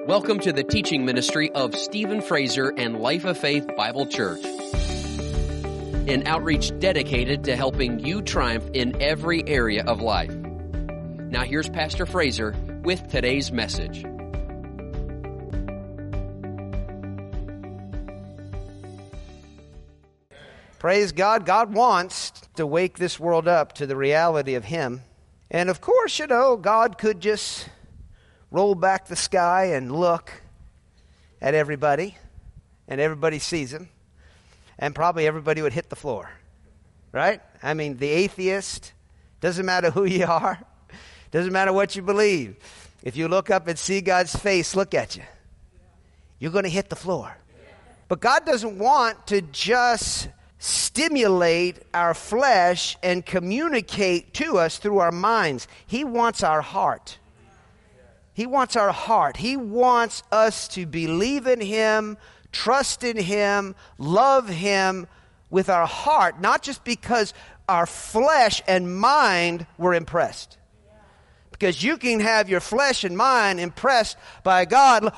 Welcome to the teaching ministry of Stephen Fraser and Life of Faith Bible Church, an outreach dedicated to helping you triumph in every area of life. Now here's Pastor Fraser with today's message. Praise God. God wants to wake this world up to the reality of Him. And of course, God could just roll back the sky and look at everybody, and everybody sees Him, and probably everybody would hit the floor, right? I mean, the atheist, doesn't matter who you are, doesn't matter what you believe. If you look up and see God's face look at you, you're going to hit the floor. But God doesn't want to just stimulate our flesh and communicate to us through our minds. He wants our heart. He wants our heart. He wants us to believe in Him, trust in Him, love Him with our heart, not just because our flesh and mind were impressed. Because you can have your flesh and mind impressed by God,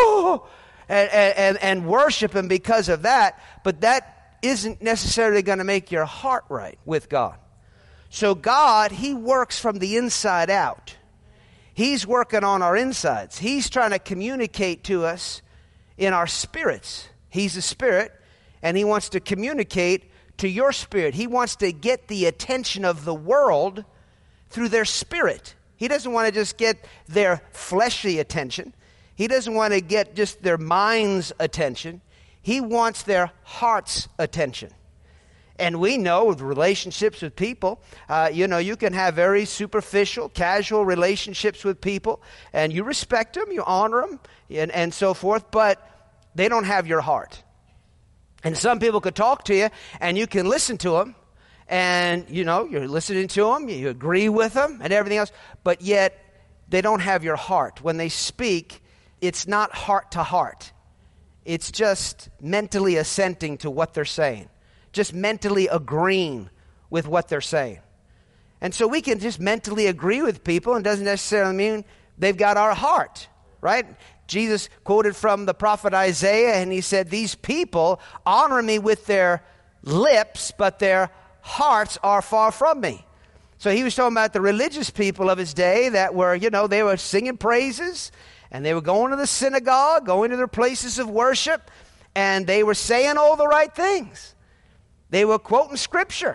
and worship Him because of that, but that isn't necessarily going to make your heart right with God. So God, He works from the inside out. He's working on our insides. He's trying to communicate to us in our spirits. He's a spirit, and He wants to communicate to your spirit. He wants to get the attention of the world through their spirit. He doesn't want to just get their fleshly attention. He doesn't want to get just their mind's attention. He wants their heart's attention. And we know with relationships with people, you can have very superficial, casual relationships with people, and you respect them, you honor them, and so forth, but they don't have your heart. And some people could talk to you, and you can listen to them, and, you're listening to them, you agree with them, and everything else, but yet they don't have your heart. When they speak, it's not heart to heart. It's just mentally assenting to what they're saying. Just mentally agreeing with what they're saying. And so we can just mentally agree with people, and doesn't necessarily mean they've got our heart, right? Jesus quoted from the prophet Isaiah, and he said, "These people honor me with their lips, but their hearts are far from me." So he was talking about the religious people of his day that were, they were singing praises, and they were going to the synagogue, going to their places of worship, and they were saying all the right things. They were quoting scripture.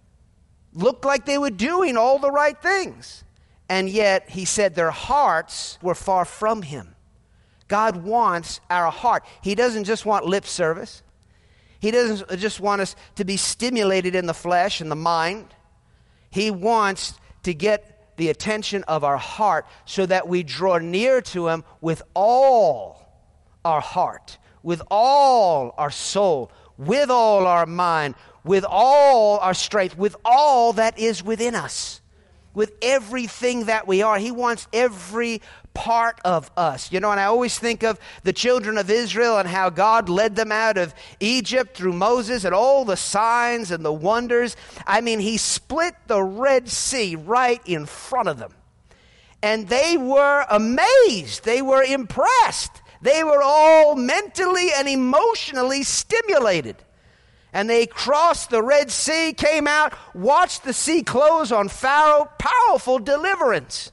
Looked like they were doing all the right things. And yet, he said their hearts were far from Him. God wants our heart. He doesn't just want lip service. He doesn't just want us to be stimulated in the flesh and the mind. He wants to get the attention of our heart so that we draw near to Him with all our heart, with all our soul, with all our mind, with all our strength, with all that is within us, with everything that we are. He wants every part of us. And I always think of the children of Israel and how God led them out of Egypt through Moses and all the signs and the wonders. I mean, He split the Red Sea right in front of them. And they were amazed. They were impressed. They were all mentally and emotionally stimulated. And they crossed the Red Sea, came out, watched the sea close on Pharaoh, powerful deliverance.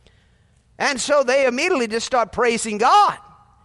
And so they immediately just start praising God.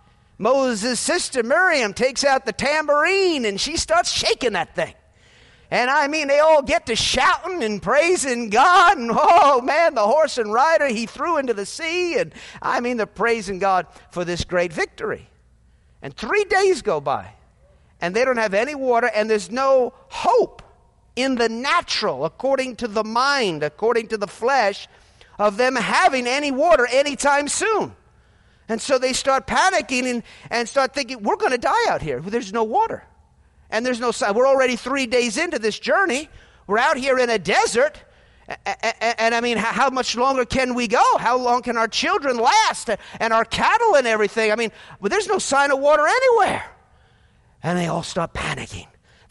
Moses' sister Miriam takes out the tambourine and she starts shaking that thing. And they all get to shouting and praising God. And oh man, the horse and rider he threw into the sea. And they're praising God for this great victory. And 3 days go by. And they don't have any water. And there's no hope in the natural, according to the mind, according to the flesh, of them having any water anytime soon. And so they start panicking and start thinking, we're going to die out here. There's no water. And there's no sign. We're already 3 days into this journey. We're out here in a desert. And how much longer can we go? How long can our children last? And our cattle and everything. But there's no sign of water anywhere. And they all start panicking.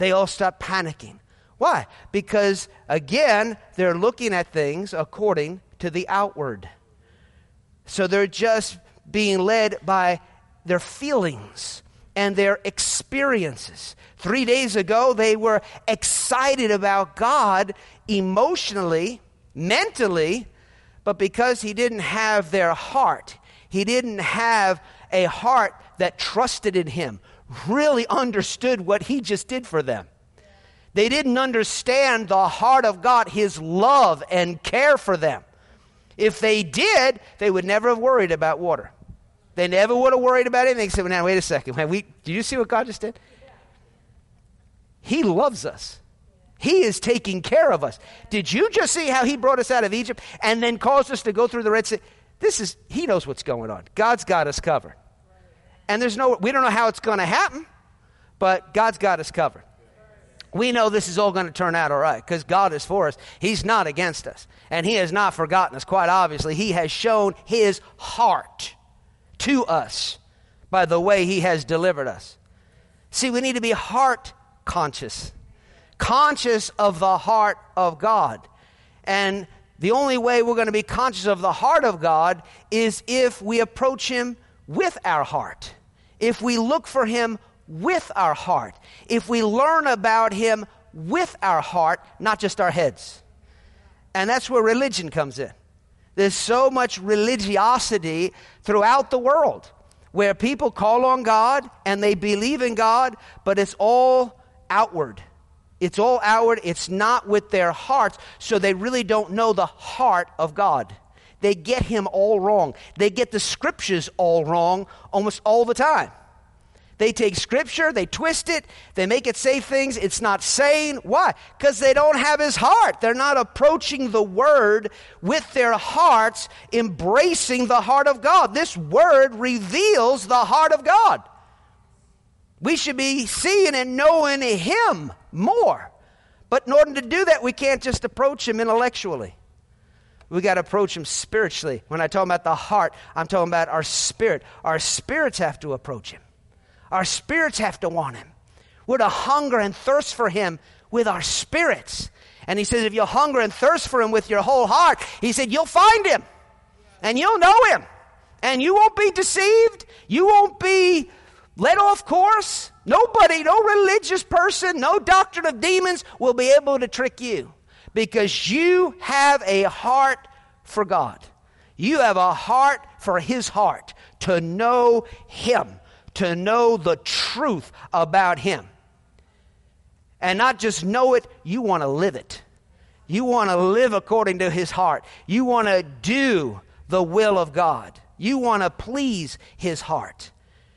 Why? Because, again, they're looking at things according to the outward. So they're just being led by their feelings and their experiences. 3 days ago, they were excited about God emotionally, mentally, but because he didn't have their heart, he didn't have a heart that trusted in him, really understood what he just did for them. They didn't understand the heart of God, his love and care for them. If they did, they would never have worried about water. They never would have worried about anything. They said, well, now, wait a second. Did you see what God just did? He loves us. He is taking care of us. Did you just see how he brought us out of Egypt and then caused us to go through the Red Sea? He knows what's going on. God's got us covered. And we don't know how it's going to happen, but God's got us covered. We know this is all going to turn out all right because God is for us. He's not against us. And he has not forgotten us, quite obviously. He has shown his heart to us by the way he has delivered us. See, we need to be heart conscious of the heart of God. And the only way we're going to be conscious of the heart of God is if we approach him with our heart. If we look for him with our heart. If we learn about him with our heart, not just our heads. And that's where religion comes in. There's so much religiosity throughout the world where people call on God and they believe in God, but it's all outward. It's all outward. It's not with their hearts, so they really don't know the heart of God. They get him all wrong. They get the scriptures all wrong almost all the time. They take scripture, they twist it, they make it say things it's not saying. Why? Because they don't have his heart. They're not approaching the word with their hearts, embracing the heart of God. This word reveals the heart of God. We should be seeing and knowing him more. But in order to do that, we can't just approach him intellectually. We got to approach him spiritually. When I talk about the heart, I'm talking about our spirit. Our spirits have to approach him. Our spirits have to want him. We're to hunger and thirst for him with our spirits. And he says, if you hunger and thirst for him with your whole heart, he said, you'll find him. And you'll know him. And you won't be deceived. You won't be led off course. Nobody, no religious person, no doctrine of demons will be able to trick you. Because you have a heart for God. You have a heart for his heart. To know him. To know the truth about him. And not just know it, you want to live it. You want to live according to his heart. You want to do the will of God. You want to please his heart.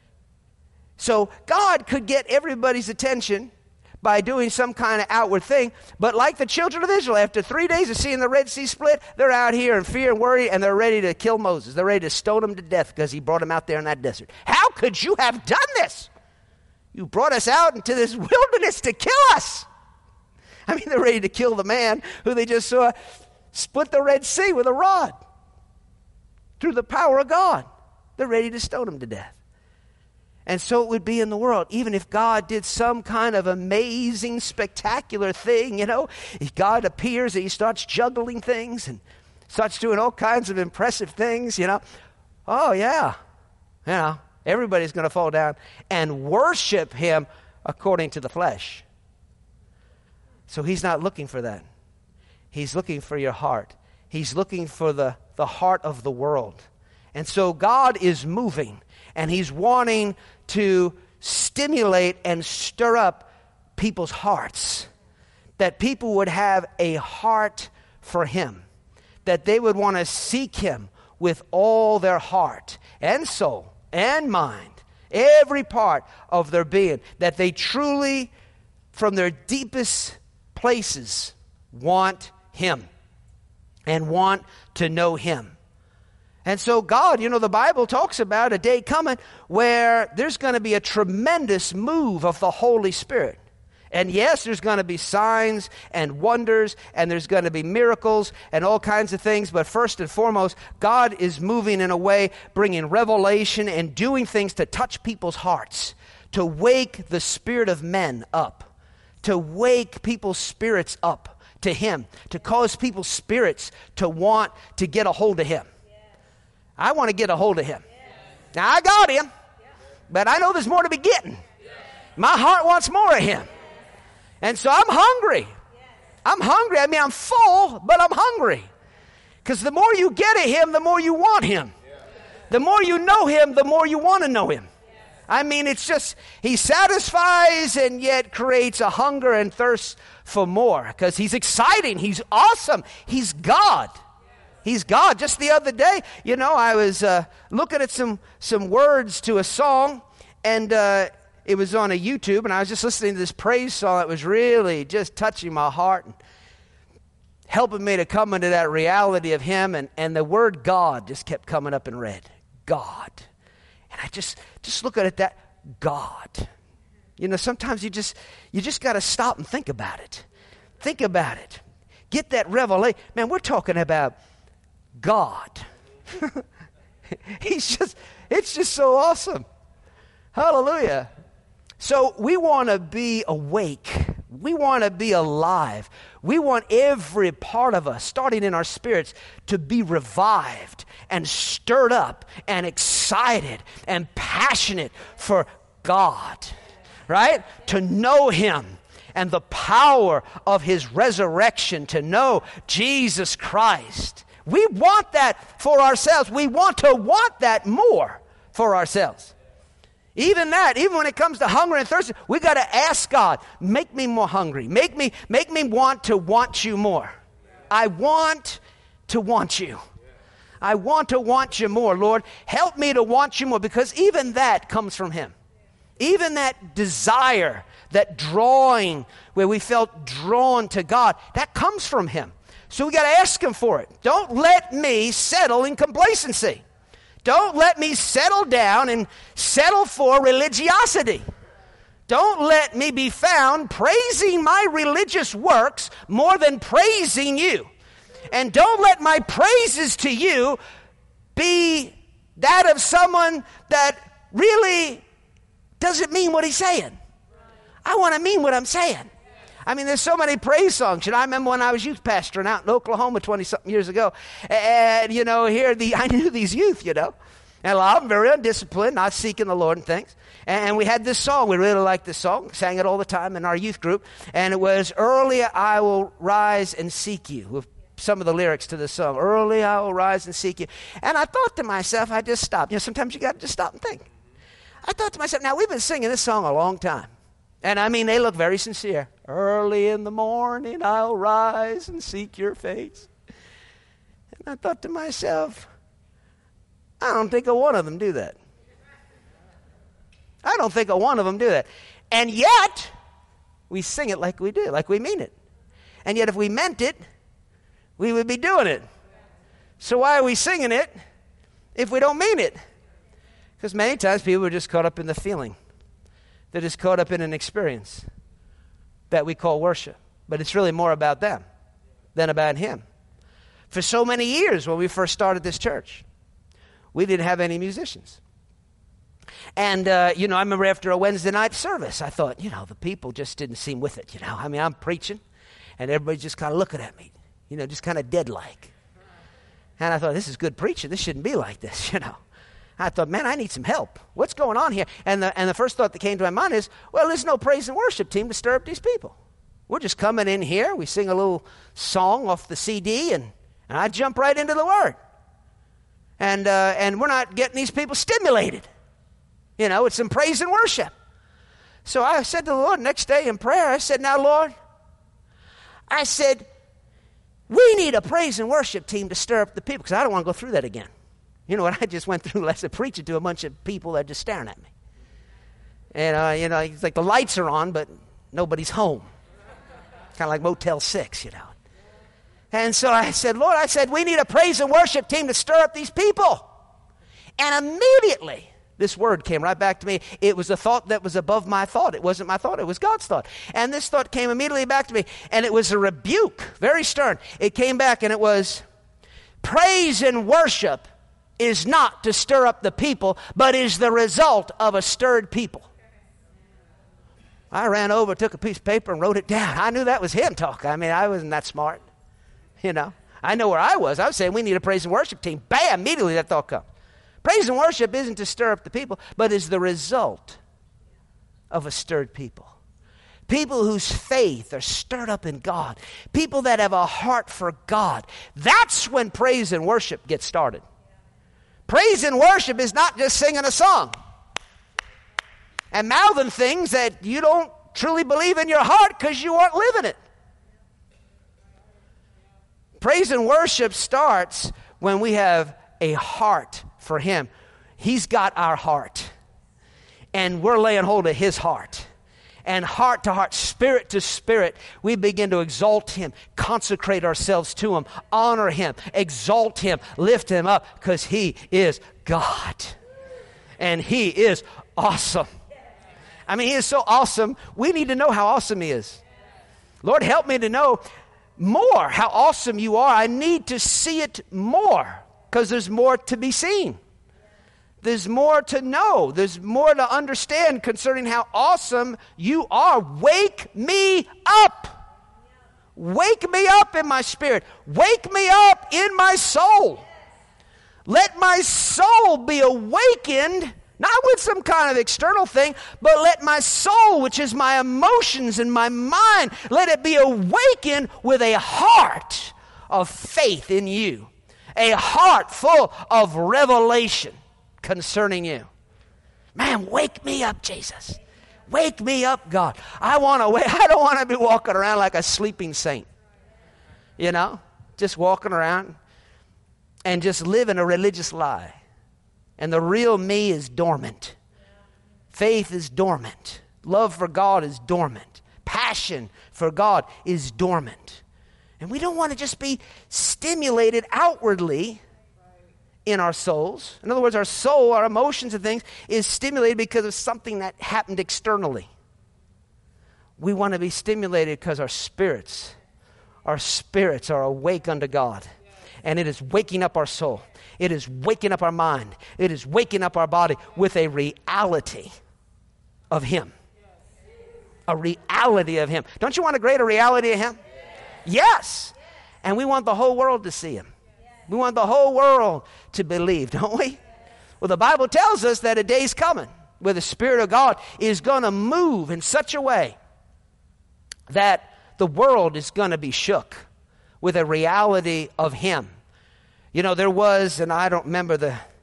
So God could get everybody's attention by doing some kind of outward thing. But like the children of Israel, after 3 days of seeing the Red Sea split, they're out here in fear and worry, and they're ready to kill Moses. They're ready to stone him to death because he brought them out there in that desert. How could you have done this? You brought us out into this wilderness to kill us. I mean, they're ready to kill the man who they just saw split the Red Sea with a rod. Through the power of God. They're ready to stone him to death. And so it would be in the world. Even if God did some kind of amazing, spectacular thing, God appears and he starts juggling things and starts doing all kinds of impressive things, Oh, yeah. Everybody's going to fall down and worship him according to the flesh. So he's not looking for that. He's looking for your heart. He's looking for the heart of the world. And so God is moving. And he's wanting to stimulate and stir up people's hearts. That people would have a heart for him. That they would want to seek him with all their heart and soul and mind. Every part of their being. That they truly, from their deepest places, want him. And want to know him. And so God, the Bible talks about a day coming where there's going to be a tremendous move of the Holy Spirit. And yes, there's going to be signs and wonders, and there's going to be miracles and all kinds of things. But first and foremost, God is moving in a way, bringing revelation and doing things to touch people's hearts, to wake the spirit of men up, to wake people's spirits up to him, to cause people's spirits to want to get a hold of him. I want to get a hold of him. Now, I got him. but I know there's more to be getting. My heart wants more of him. And so I'm hungry. I'm hungry. I mean, I'm full, but I'm hungry. Because the more you get of him, the more you want him. The more you know him, the more you want to know him. I mean, it's just, he satisfies and yet creates a hunger and thirst for more. Because he's exciting. He's awesome. He's God. He's God. Just the other day, you know, I was looking at some words to a song, and it was on a YouTube, and I was just listening to this praise song that was really just touching my heart and helping me to come into that reality of him, and the word God just kept coming up in red. God. And I just looking at that, God. You know, sometimes you just got to stop and think about it. Think about it. Get that revelation. Man, we're talking about God. It's just so awesome. Hallelujah. So we want to be awake. We want to be alive. We want every part of us, starting in our spirits, to be revived and stirred up and excited and passionate for God, right? To know him and the power of his resurrection, to know Jesus Christ. We want that for ourselves. We want to want that more for ourselves. Even when it comes to hunger and thirst, we got to ask God, make me more hungry. Make me want you more. I want to want you. I want to want you more, Lord. Help me to want you more, because even that comes from him. Even that desire, that drawing, where we felt drawn to God, that comes from him. So we got to ask him for it. Don't let me settle in complacency. Don't let me settle down and settle for religiosity. Don't let me be found praising my religious works more than praising you. And don't let my praises to you be that of someone that really doesn't mean what he's saying. I want to mean what I'm saying. I mean, there's so many praise songs. You know, I remember when I was youth pastoring out in Oklahoma 20-something years ago. And, you know, I knew these youth, you know. And a lot of them very undisciplined, not seeking the Lord and things. And we had this song. We really liked this song. Sang it all the time in our youth group. And it was, "Early I will rise and seek you," with some of the lyrics to the song. "Early I will rise and seek you." And I thought to myself, I just stopped. You know, sometimes you got to just stop and think. I thought to myself, now we've been singing this song a long time. And I mean, they look very sincere. "Early in the morning I'll rise and seek your face." And I thought to myself, I don't think a one of them do that. I don't think a one of them do that. And yet, we sing it like we do, like we mean it. And yet if we meant it, we would be doing it. So why are we singing it if we don't mean it? Because many times people are just caught up in the feeling. They're just caught up in an experience that we call worship. But it's really more about them than about him. For so many years when we first started this church, we didn't have any musicians. And, you know, I remember after a Wednesday night service, I thought, you know, the people just didn't seem with it, you know. I mean, I'm preaching, and everybody's just kind of looking at me, you know, just kind of dead-like. And I thought, this is good preaching. This shouldn't be like this, you know. I thought, man, I need some help. What's going on here? And the first thought that came to my mind is, well, there's no praise and worship team to stir up these people. We're just coming in here. We sing a little song off the CD, and I jump right into the Word. And we're not getting these people stimulated. You know, it's some praise and worship. So I said to the Lord next day in prayer, I said, now, Lord, I said, we need a praise and worship team to stir up the people, because I don't want to go through that again. You know what I just went through last night, preaching to a bunch of people that are just staring at me. And, you know, it's like the lights are on, but nobody's home. Kind of like Motel 6, you know. And so I said, Lord, I said, we need a praise and worship team to stir up these people. And immediately, this word came right back to me. It was a thought that was above my thought. It wasn't my thought. It was God's thought. And this thought came immediately back to me. And it was a rebuke, very stern. It came back and it was, praise and worship is not to stir up the people, but is the result of a stirred people. I ran over, took a piece of paper and wrote it down. I knew that was him talking. I mean, I wasn't that smart. You know, I know where I was. I was saying we need a praise and worship team. Bam, immediately that thought comes. Praise and worship isn't to stir up the people, but is the result of a stirred people. People whose faith are stirred up in God. People that have a heart for God. That's when praise and worship gets started. Praise and worship is not just singing a song and mouthing things that you don't truly believe in your heart because you aren't living it. Praise and worship starts when we have a heart for Him. He's got our heart. And we're laying hold of His heart. And heart to heart, spirit to spirit, we begin to exalt Him, consecrate ourselves to Him, honor Him, exalt Him, lift Him up, because He is God. And He is awesome. I mean, He is so awesome, we need to know how awesome He is. Lord, help me to know more how awesome You are. I need to see it more, because there's more to be seen. There's more to know. There's more to understand concerning how awesome You are. Wake me up. Wake me up in my spirit. Wake me up in my soul. Let my soul be awakened, not with some kind of external thing, but let my soul, which is my emotions and my mind, let it be awakened with a heart of faith in You. A heart full of revelation concerning You. Man, wake me up, Jesus. Wake me up, God. I don't want to be walking around like a sleeping saint. You know? Just walking around and just living a religious lie. And the real me is dormant. Faith is dormant. Love for God is dormant. Passion for God is dormant. And we don't want to just be stimulated outwardly in our souls. In other words, our soul, our emotions and things is stimulated because of something that happened externally. We want to be stimulated because our spirits are awake unto God. And it is waking up our soul. It is waking up our mind. It is waking up our body with a reality of Him. A reality of Him. Don't you want a greater reality of Him? Yes. And we want the whole world to see Him. We want the whole world to believe, don't we? Well, the Bible tells us that a day's coming where the Spirit of God is going to move in such a way that the world is going to be shook with a reality of Him. You know, there was, and I don't remember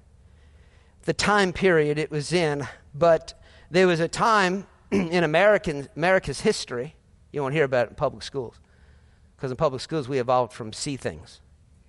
the time period it was in, but there was a time in America's history, you won't hear about it in public schools, because in public schools we evolved from see things.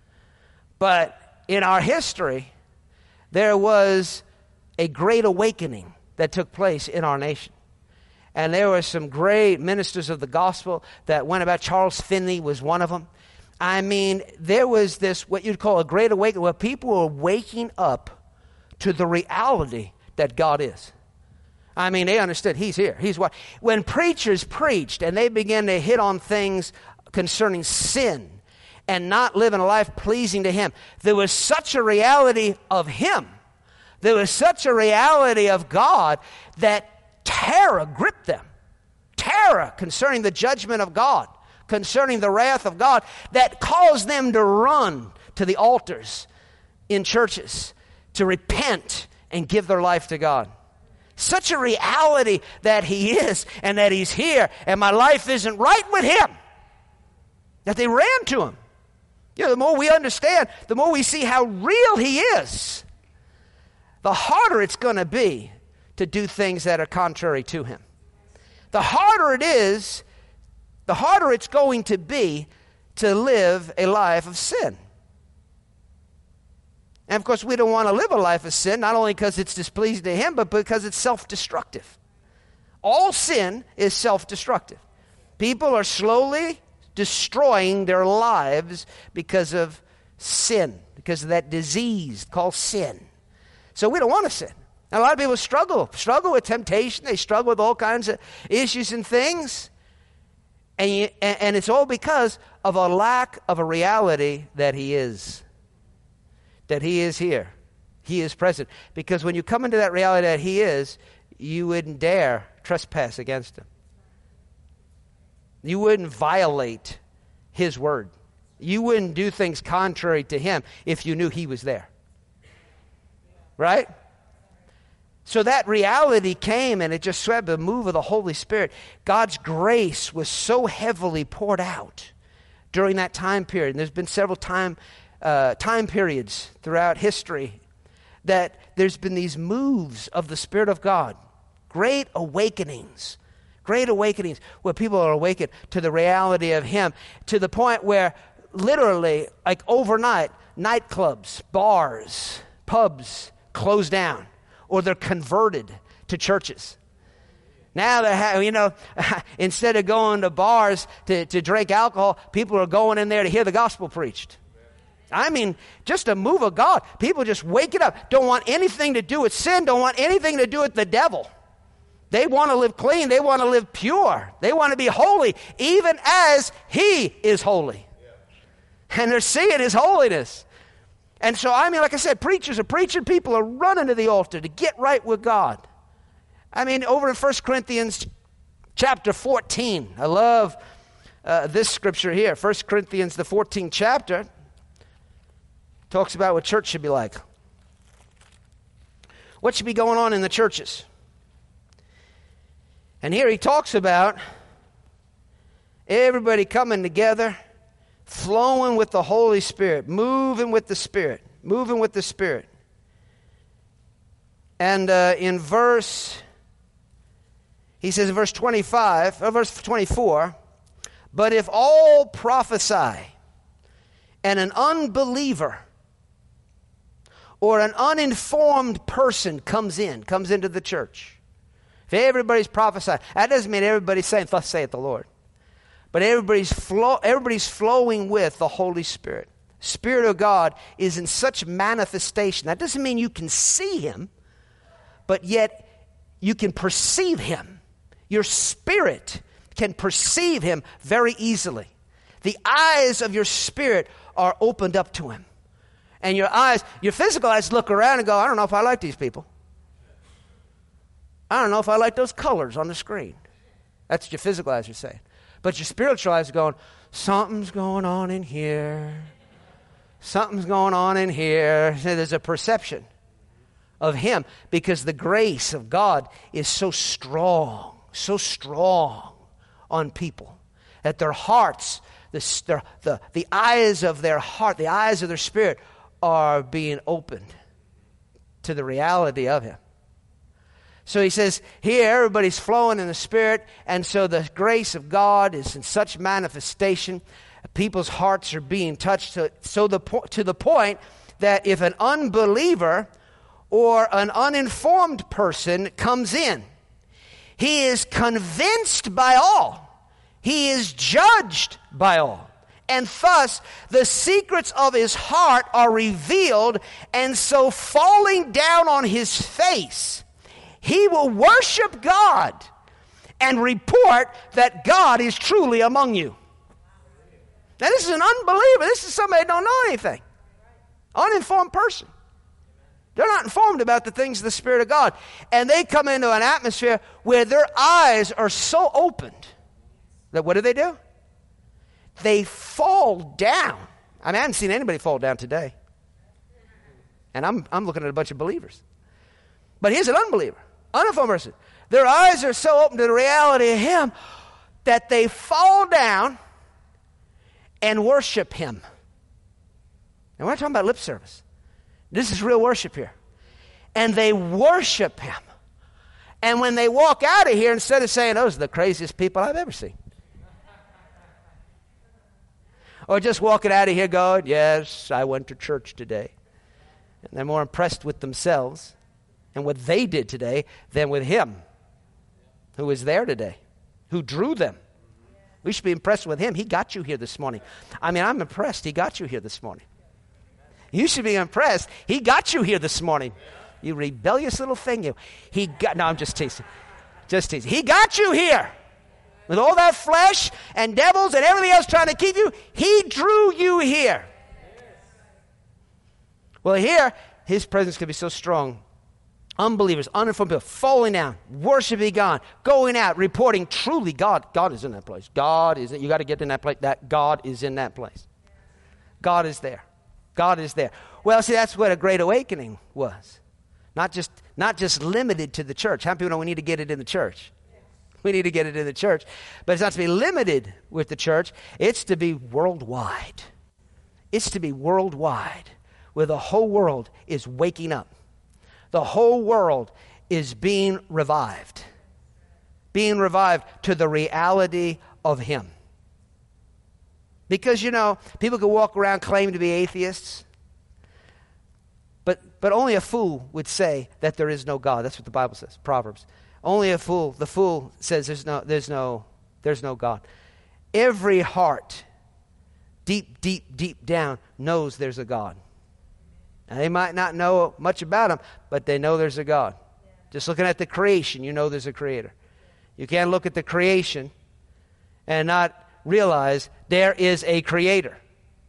But in our history, there was a great awakening that took place in our nation. And there were some great ministers of the gospel that went about. Charles Finney was one of them. I mean, there was this, what you'd call a great awakening, where people were waking up to the reality that God is. I mean, they understood He's here. He's what. When preachers preached and they began to hit on things concerning sin and not living a life pleasing to Him, there was such a reality of Him. There was such a reality of God that terror gripped them. Terror concerning the judgment of God, concerning the wrath of God, that caused them to run to the altars in churches to repent and give their life to God. Such a reality that He is and that He's here and my life isn't right with Him, that they ran to Him. You know, the more we understand, the more we see how real He is, the harder it's going to be to do things that are contrary to Him. The harder it is, the harder it's going to be to live a life of sin. And of course, we don't want to live a life of sin, not only because it's displeasing to Him, but because it's self-destructive. All sin is self-destructive. People are slowly destroying their lives because of sin, because of that disease called sin. So we don't want to sin. And a lot of people struggle with temptation. They struggle with all kinds of issues and things. And it's all because of a lack of a reality that He is. That He is here. He is present. Because when you come into that reality that He is, you wouldn't dare trespass against Him. You wouldn't violate His word. You wouldn't do things contrary to Him if you knew He was there. right? So that reality came, and it just swept the move of the Holy Spirit. God's grace was so heavily poured out during that time period. And there's been several time periods throughout history that there's been these moves of the Spirit of God, great awakenings where people are awakened to the reality of Him, to the point where literally, like overnight, nightclubs, bars, pubs close down, or they're converted to churches. Now they're instead of going to bars to drink alcohol, people are going in there to hear the gospel preached. I mean, just a move of God. People just waking up, don't want anything to do with sin, don't want anything to do with the devil. They want to live clean. They want to live pure. They want to be holy, even as He is holy. And they're seeing His holiness. And so, I mean, like I said, preachers are preaching. People are running to the altar to get right with God. I mean, over in 1 Corinthians chapter 14, I love this scripture here. 1 Corinthians, the 14th chapter, talks about what church should be like. What should be going on in the churches? And here he talks about everybody coming together, flowing with the Holy Spirit, moving with the Spirit. And in verse 24, but if all prophesy, and an unbeliever or an uninformed person comes into the church, if everybody's prophesying, that doesn't mean everybody's saying, thus saith the Lord. But everybody's flowing with the Holy Spirit. Spirit of God is in such manifestation. That doesn't mean you can see Him, but yet you can perceive Him. Your spirit can perceive Him very easily. The eyes of your spirit are opened up to Him. And your physical eyes look around and go, I don't know if I like these people. I don't know if I like those colors on the screen. That's what your physical eyes are saying. But your spiritual eyes are going, something's going on in here. Something's going on in here. So there's a perception of Him because the grace of God is so strong on people that their hearts, the eyes of their heart, the eyes of their spirit are being opened to the reality of Him. So he says, here everybody's flowing in the Spirit, and so the grace of God is in such manifestation. People's hearts are being touched to the point that if an unbeliever or an uninformed person comes in, he is convinced by all. He is judged by all. And thus, the secrets of his heart are revealed, and so falling down on his face, he will worship God and report that God is truly among you. Now, this is an unbeliever. This is somebody that don't know anything. Uninformed person. They're not informed about the things of the Spirit of God. And they come into an atmosphere where their eyes are so opened that what do? They fall down. I mean, I haven't seen anybody fall down today. And I'm looking at a bunch of believers. But here's an unbeliever, uninformed person. Their eyes are so open to the reality of Him that they fall down and worship Him. And we're not talking about lip service. This is real worship here. And they worship Him. And when they walk out of here, instead of saying, those are the craziest people I've ever seen. Or just walking out of here going, yes, I went to church today. And they're more impressed with themselves and what they did today than with Him who was there today, who drew them. We should be impressed with Him. He got you here this morning. I mean, I'm impressed He got you here this morning. You should be impressed. He got you here this morning. You rebellious little thing. No, I'm just teasing. Just teasing. He got you here. With all that flesh and devils and everything else trying to keep you, He drew you here. Well, here, His presence can be so strong. Unbelievers, uninformed people, falling down, worshiping God, going out, reporting truly God is in that place. You got to get in that place. That God is in that place. God is there. God is there. Well, see, that's what a great awakening was. Not just limited to the church. How many people know we need to get it in the church? We need to get it in the church. But it's not to be limited with the church. It's to be worldwide. It's to be worldwide, where the whole world is waking up. The whole world is being revived. Being revived to the reality of Him. Because, people can walk around claiming to be atheists. But only a fool would say that there is no God. That's what the Bible says, Proverbs. Only the fool says there's no God. Every heart, deep, deep, deep down, knows there's a God. Now, they might not know much about Him, but they know there's a God. Just looking at the creation, you know there's a Creator. You can't look at the creation and not realize there is a Creator.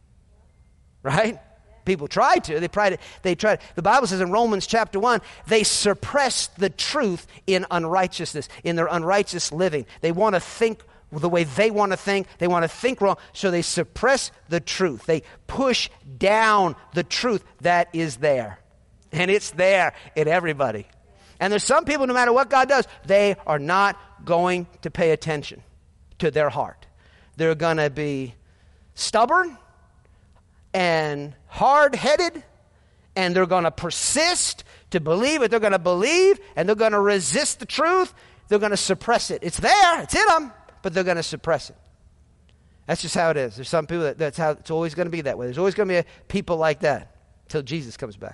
Right? People try to. They tried. The Bible says in Romans chapter 1, they suppress the truth in unrighteousness, in their unrighteous living. They want to think the way they want to think. They want to think wrong, so they suppress the truth. They push down the truth that is there. And it's there in everybody. And there's some people, no matter what God does, they are not going to pay attention to their heart. They're going to be stubborn and hard-headed, and they're going to persist to believe what they're going to believe, and they're going to resist the truth. They're going to suppress it. It's there. It's in them, but they're going to suppress it. That's just how it is. There's some people that's how it's always going to be that way. There's always going to be people like that until Jesus comes back.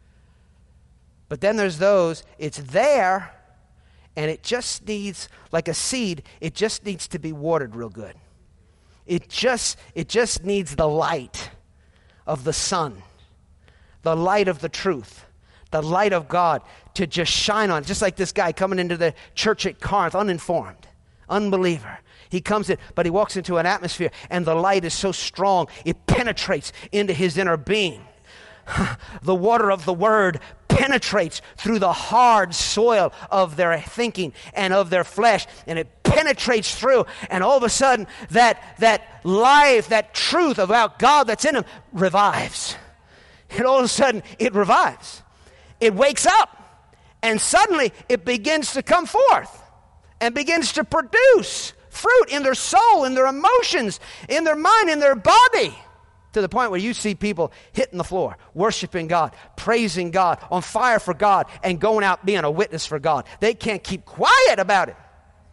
But then there's those, it's there, and it just needs, like a seed, it just needs to be watered real good. It just needs the light of the sun, the light of the truth, the light of God to just shine on. Just like this guy coming into the church at Corinth, uninformed, unbeliever. He comes in, but he walks into an atmosphere, and the light is so strong, it penetrates into his inner being. The water of the Word penetrates through the hard soil of their thinking and of their flesh, and it penetrates through, and all of a sudden that life, that truth about God that's in them revives. And all of a sudden it revives. It wakes up, and suddenly it begins to come forth and begins to produce fruit in their soul, in their emotions, in their mind, in their body. To the point where you see people hitting the floor, worshiping God, praising God, on fire for God, and going out being a witness for God. They can't keep quiet about it.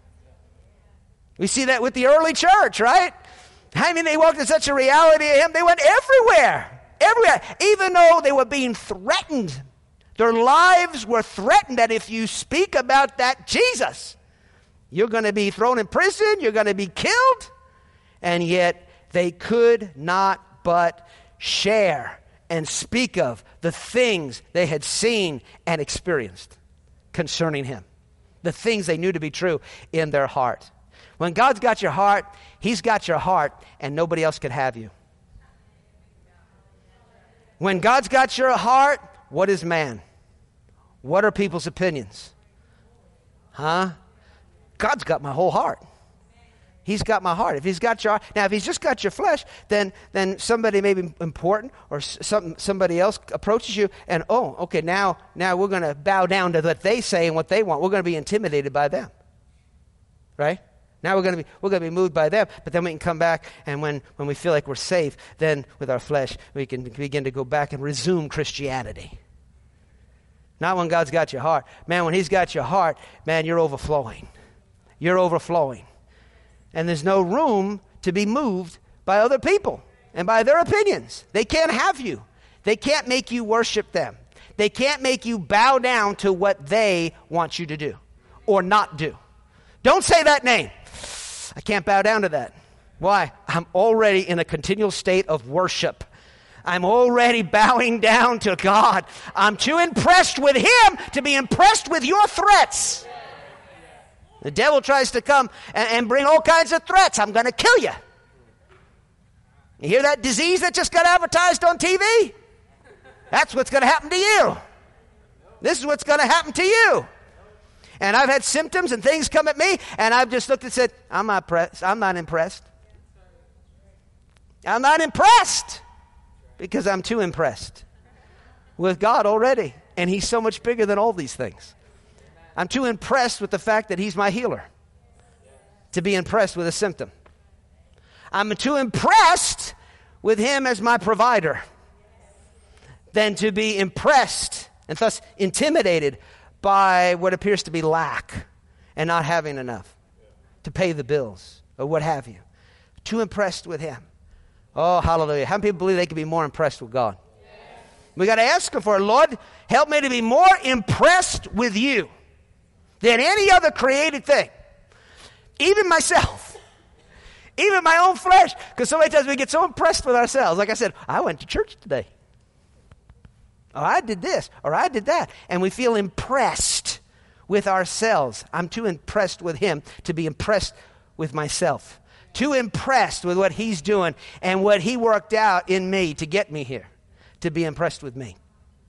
We see that with the early church, right? I mean, they walked in such a reality of Him, they went everywhere. Even though they were being threatened. Their lives were threatened that if you speak about that Jesus, you're going to be thrown in prison, you're going to be killed. And yet they could not but share and speak of the things they had seen and experienced concerning Him. The things they knew to be true in their heart. When God's got your heart, He's got your heart, and nobody else could have you. When God's got your heart, what is man? What are people's opinions? God's got my whole heart. He's got my heart. If He's got your heart, now if He's just got your flesh, then somebody may be important, or somebody else approaches you, and okay, now we're going to bow down to what they say and what they want. We're going to be intimidated by them, right? Now we're going to be moved by them, but then we can come back, and when we feel like we're safe, then with our flesh we can begin to go back and resume Christianity. Not when God's got your heart, man. When He's got your heart, man, you're overflowing. You're overflowing. And there's no room to be moved by other people and by their opinions. They can't have you. They can't make you worship them. They can't make you bow down to what they want you to do or not do. Don't say that name. I can't bow down to that. Why? I'm already in a continual state of worship. I'm already bowing down to God. I'm too impressed with Him to be impressed with your threats. The devil tries to come and bring all kinds of threats. I'm going to kill you. You hear that disease that just got advertised on TV? That's what's going to happen to you. This is what's going to happen to you. And I've had symptoms and things come at me, and I've just looked and said, I'm not impressed. I'm not impressed. I'm not impressed because I'm too impressed with God already. and he's so much bigger than all these things. I'm too impressed with the fact that he's my healer to be impressed with a symptom. I'm too impressed with him as my provider than to be impressed and thus intimidated by what appears to be lack and not having enough to pay the bills or what have you. Too impressed with him. Oh, hallelujah. How many people believe they can be more impressed with God? We got to ask him for it. Lord, help me to be more impressed with you than any other created thing. Even myself. Even my own flesh. Because so many times we get so impressed with ourselves. Like I said, I went to church today. Or I did this. Or I did that. And we feel impressed with ourselves. I'm too impressed with him to be impressed with myself. Too impressed with what he's doing and what he worked out in me to get me here. To be impressed with me.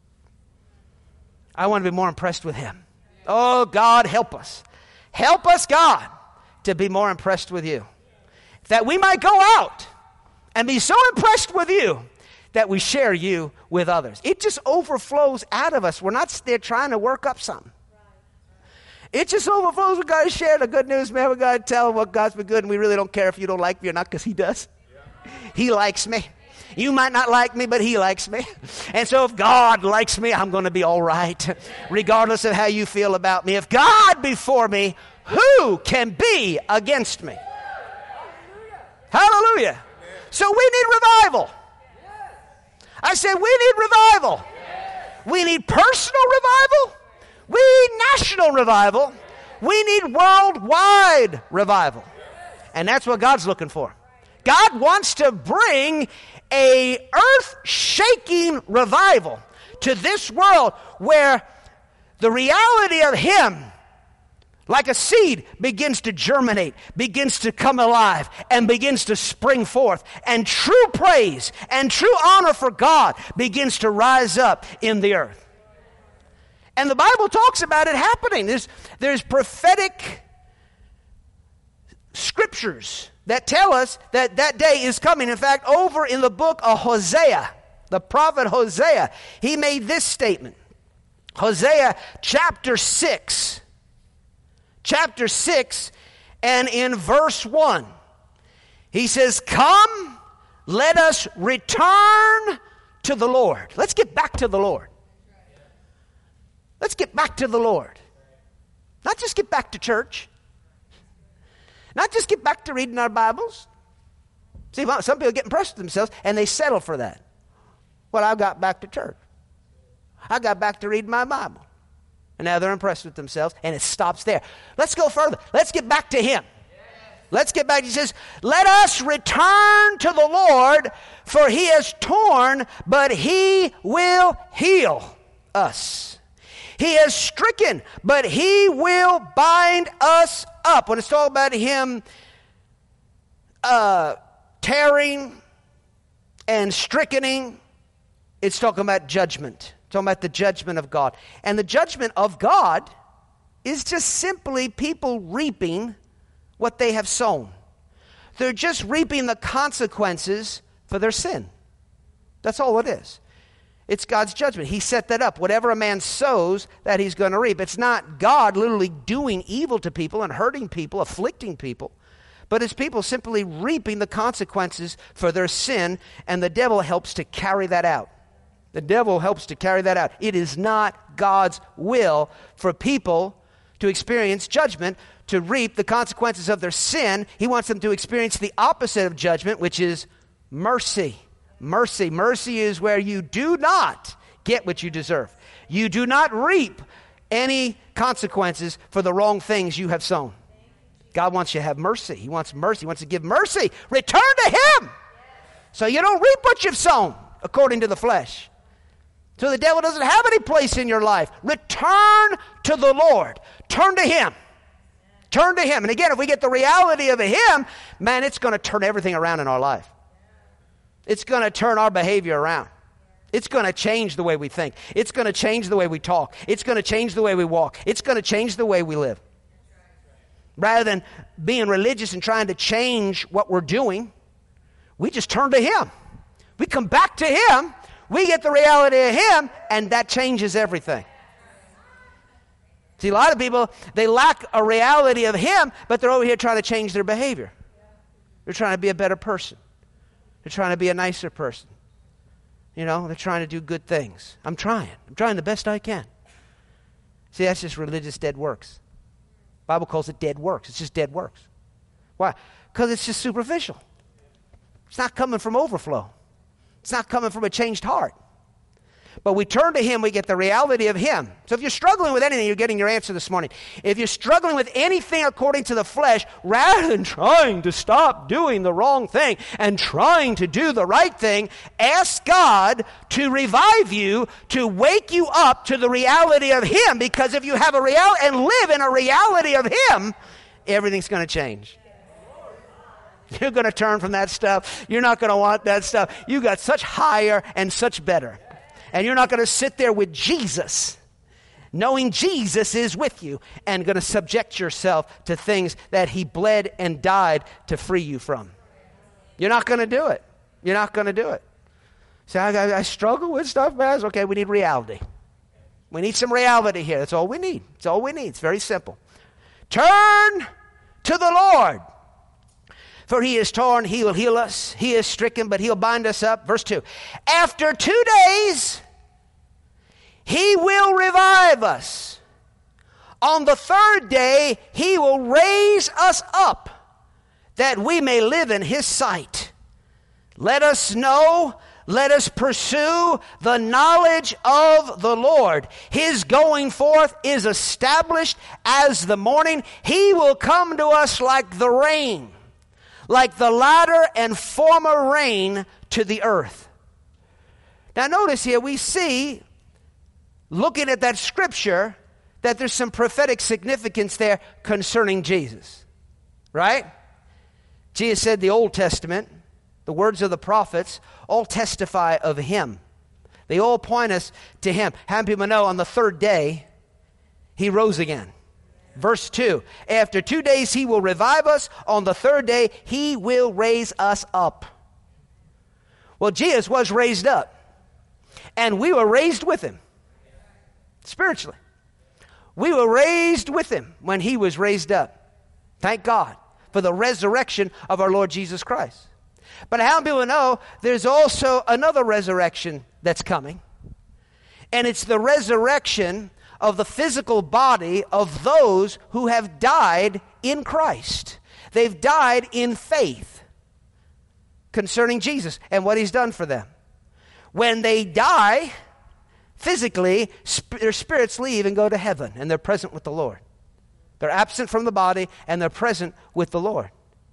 I want to be more impressed with him. Oh, God, help us. Help us, God, to be more impressed with you. That we might go out and be so impressed with you that we share you with others. It just overflows out of us. We're not there trying to work up something. It just overflows. We got to share the good news, man. We got to tell them what God's been good, and we really don't care if you don't like me or not, because he does. He likes me. You might not like me, but he likes me. And so if God likes me, I'm going to be all right, regardless of how you feel about me. If God be for me, who can be against me? Hallelujah. So we need revival. I said we need revival. We need personal revival. We need national revival. We need worldwide revival. And that's what God's looking for. God wants to bring a earth-shaking revival to this world where the reality of him, like a seed, begins to germinate, begins to come alive, and begins to spring forth. And true praise and true honor for God begins to rise up in the earth. And the Bible talks about it happening. There's prophetic scriptures that tell us that that day is coming. In fact, over in the book of Hosea, the prophet Hosea, he made this statement. Hosea chapter 6. Chapter 6 and in verse 1. He says, "Come, let us return to the Lord." Let's get back to the Lord. Let's get back to the Lord. Not just get back to church. Not just get back to reading our Bibles. See, some people get impressed with themselves and they settle for that. Well, I got back to church. I got back to reading my Bible. And now they're impressed with themselves and it stops there. Let's go further. Let's get back to him. Let's get back. He says, "Let us return to the Lord, for he has torn, but he will heal us. He has stricken, but he will bind us up." When it's talking about him tearing and strickening, it's talking about judgment. It's talking about the judgment of God. And the judgment of God is just simply people reaping what they have sown. They're just reaping the consequences for their sin. That's all it is. It's God's judgment. He set that up. Whatever a man sows, that he's going to reap. It's not God literally doing evil to people and hurting people, afflicting people, but it's people simply reaping the consequences for their sin, and the devil helps to carry that out. The devil helps to carry that out. It is not God's will for people to experience judgment, to reap the consequences of their sin. He wants them to experience the opposite of judgment, which is mercy. Mercy. Mercy is where you do not get what you deserve. You do not reap any consequences for the wrong things you have sown. God wants you to have mercy. He wants mercy. He wants to give mercy. Return to him. So you don't reap what you've sown according to the flesh. So the devil doesn't have any place in your life. Return to the Lord. Turn to him. Turn to him. And again, if we get the reality of him, man, it's going to turn everything around in our life. It's going to turn our behavior around. It's going to change the way we think. It's going to change the way we talk. It's going to change the way we walk. It's going to change the way we live. Rather than being religious and trying to change what we're doing, we just turn to him. We come back to him. We get the reality of Him, and that changes everything. See, a lot of people, they lack a reality of Him, but they're over here trying to change their behavior. They're trying to be a better person. They're trying to be a nicer person. You know, they're trying to do good things. I'm trying the best I can. See, that's just religious dead works. The Bible calls it dead works. It's just dead works. Why? Because it's just superficial. It's not coming from overflow. It's not coming from a changed heart. But we turn to Him, we get the reality of Him. So if you're struggling with anything, you're getting your answer this morning. If you're struggling with anything according to the flesh, rather than trying to stop doing the wrong thing and trying to do the right thing, ask God to revive you, to wake you up to the reality of Him. Because if you have a reality and live in a reality of Him, everything's going to change. You're going to turn from that stuff. You're not going to want that stuff. You got such higher and such better. And you're not going to sit there with Jesus, knowing Jesus is with you, and going to subject yourself to things that He bled and died to free you from. You're not going to do it. You're not going to do it. So I struggle with stuff, man. Okay, we need reality. We need some reality here. That's all we need. That's all we need. It's very simple. Turn to the Lord. For He is torn, He will heal us. He is stricken, but He'll bind us up. Verse 2. After 2 days, He will revive us. On the third day, He will raise us up, that we may live in His sight. Let us know, let us pursue the knowledge of the Lord. His going forth is established as the morning. He will come to us like the rain, like the latter and former rain to the earth. Now notice here we see, looking at that scripture, that there's some prophetic significance there concerning Jesus. Right? Jesus said the Old Testament, the words of the prophets, all testify of Him. They all point us to Him. How many people know on the third day, He rose again? Verse 2, after 2 days He will revive us. On the third day He will raise us up. Well, Jesus was raised up. And we were raised with Him. Spiritually. We were raised with Him when He was raised up. Thank God for the resurrection of our Lord Jesus Christ. But how many people know there's also another resurrection that's coming? And it's the resurrection of the physical body of those who have died in Christ. They've died in faith concerning Jesus and what He's done for them. When they die physically, their spirits leave and go to heaven, and they're present with the Lord. They're absent from the body, and they're present with the Lord.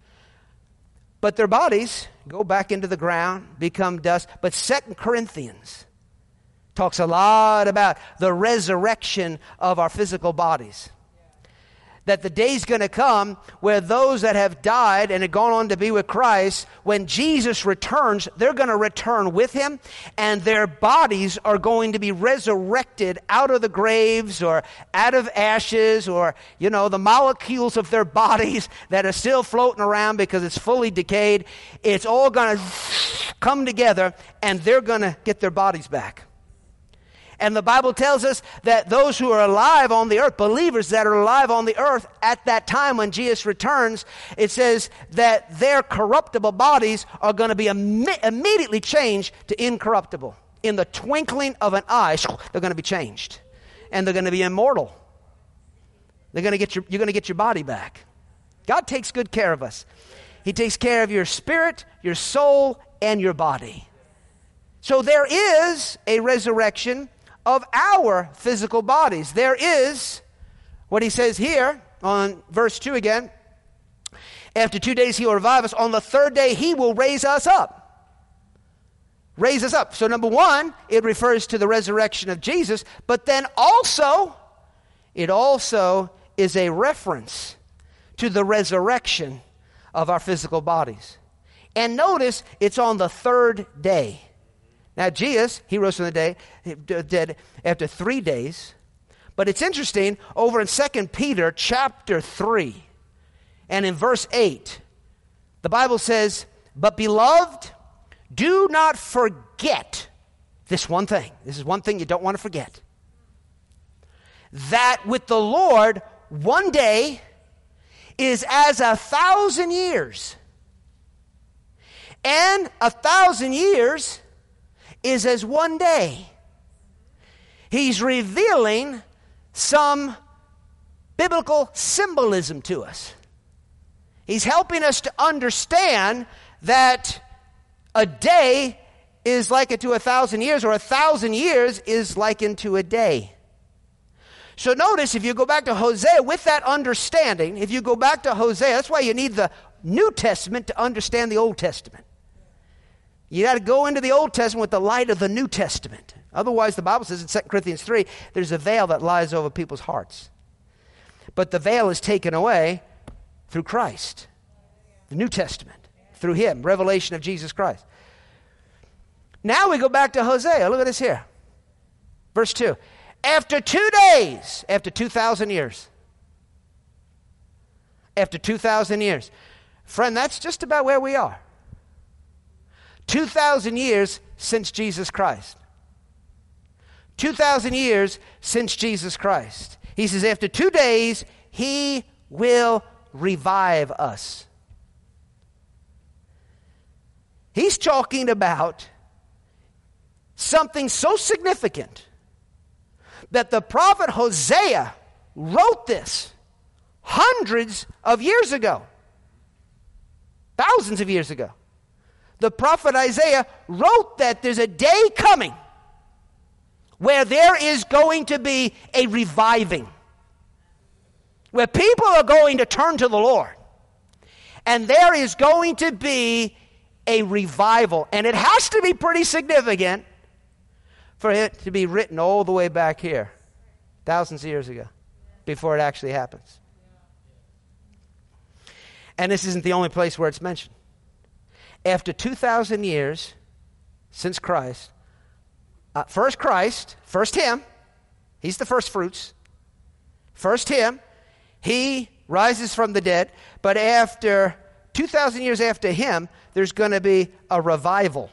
But their bodies go back into the ground, become dust. But 2 Corinthians talks a lot about the resurrection of our physical bodies. That the day's going to come where those that have died and have gone on to be with Christ, when Jesus returns, they're going to return with Him, and their bodies are going to be resurrected out of the graves or out of ashes, or, you know, the molecules of their bodies that are still floating around because it's fully decayed. It's all going to come together, and they're going to get their bodies back. And the Bible tells us that those who are alive on the earth, believers that are alive on the earth at that time when Jesus returns, it says that their corruptible bodies are going to be immediately changed to incorruptible. In the twinkling of an eye, they're going to be changed. And they're going to be immortal. You're going to get your body back. God takes good care of us. He takes care of your spirit, your soul, and your body. So there is a resurrection of our physical bodies. There is what He says here on verse 2 again. After 2 days He will revive us. On the third day He will raise us up. Raise us up. So number one, it refers to the resurrection of Jesus. But then also, it also is a reference to the resurrection of our physical bodies. And notice, it's on the third day. Now, Jesus, He rose from the dead after 3 days. But it's interesting, over in 2 Peter chapter 3, and in verse 8, the Bible says, "But beloved, do not forget this one thing. This is one thing you don't want to forget. That with the Lord, one day is as 1,000 years. And 1,000 years is as one day. He's revealing some biblical symbolism to us. He's helping us to understand that a day is likened to 1,000 years, or 1,000 years is likened to a day. So notice, if you go back to Hosea with that understanding, if you go back to Hosea, that's why you need the New Testament to understand the Old Testament. You got to go into the Old Testament with the light of the New Testament. Otherwise, the Bible says in 2 Corinthians 3, there's a veil that lies over people's hearts. But the veil is taken away through Christ, the New Testament, through Him, revelation of Jesus Christ. Now we go back to Hosea. Look at this here. Verse 2. After 2 days, after 2,000 years. After 2,000 years. Friend, that's just about where we are. 2,000 years since Jesus Christ. 2,000 years since Jesus Christ. He says, after 2 days, He will revive us. He's talking about something so significant that the prophet Hosea wrote this hundreds of years ago, thousands of years ago. The prophet Isaiah wrote that there's a day coming where there is going to be a reviving, where people are going to turn to the Lord, and there is going to be a revival. And it has to be pretty significant for it to be written all the way back here, thousands of years ago, before it actually happens. And this isn't the only place where it's mentioned. After 2,000 years since Christ, first Him, He's the first fruits. First Him, He rises from the dead. But after 2,000 years after Him, there's going to be a revival.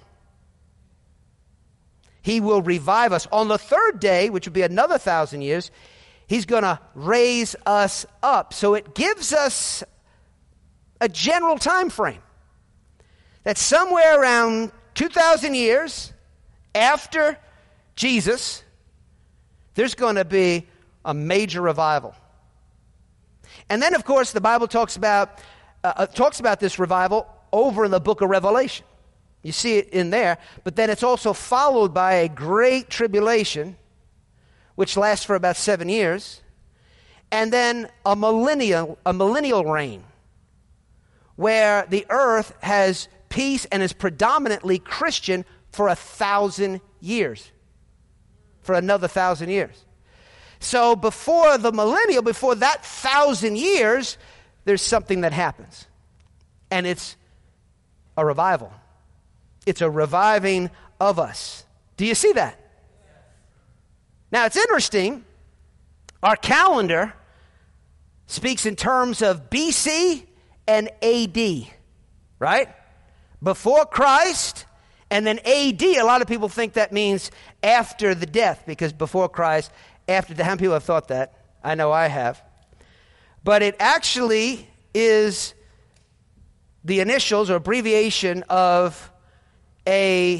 He will revive us. On the third day, which would be another 1,000 years, He's going to raise us up. So it gives us a general time frame. That somewhere around 2,000 years after Jesus, there's going to be a major revival. And then, of course, the Bible talks about this revival over in the book of Revelation. You see it in there, but then it's also followed by a great tribulation, which lasts for about 7 years, and then a millennial reign, where the earth has peace and is predominantly Christian for 1,000 years, for another 1,000 years. So before the millennial, before that 1,000 years, there's something that happens, and it's a revival. It's a reviving of us. Do you see that? Now, it's interesting. Our calendar speaks in terms of BC and AD, right? Before Christ, and then AD. A lot of people think that means after the death, because before Christ, after the death. How many people have thought that? I know I have. But it actually is the initials or abbreviation of a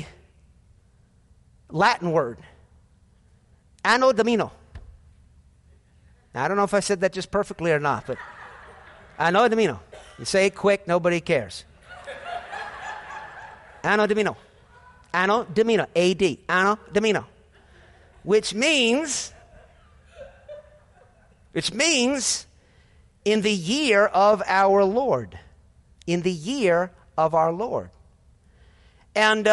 Latin word, Anno Domini. I don't know if I said that just perfectly or not, but Anno Domini. You say it quick, nobody cares. Anno Domini. Anno Domini, A-D, Anno Domini. Which means in the year of our Lord. In the year of our Lord. And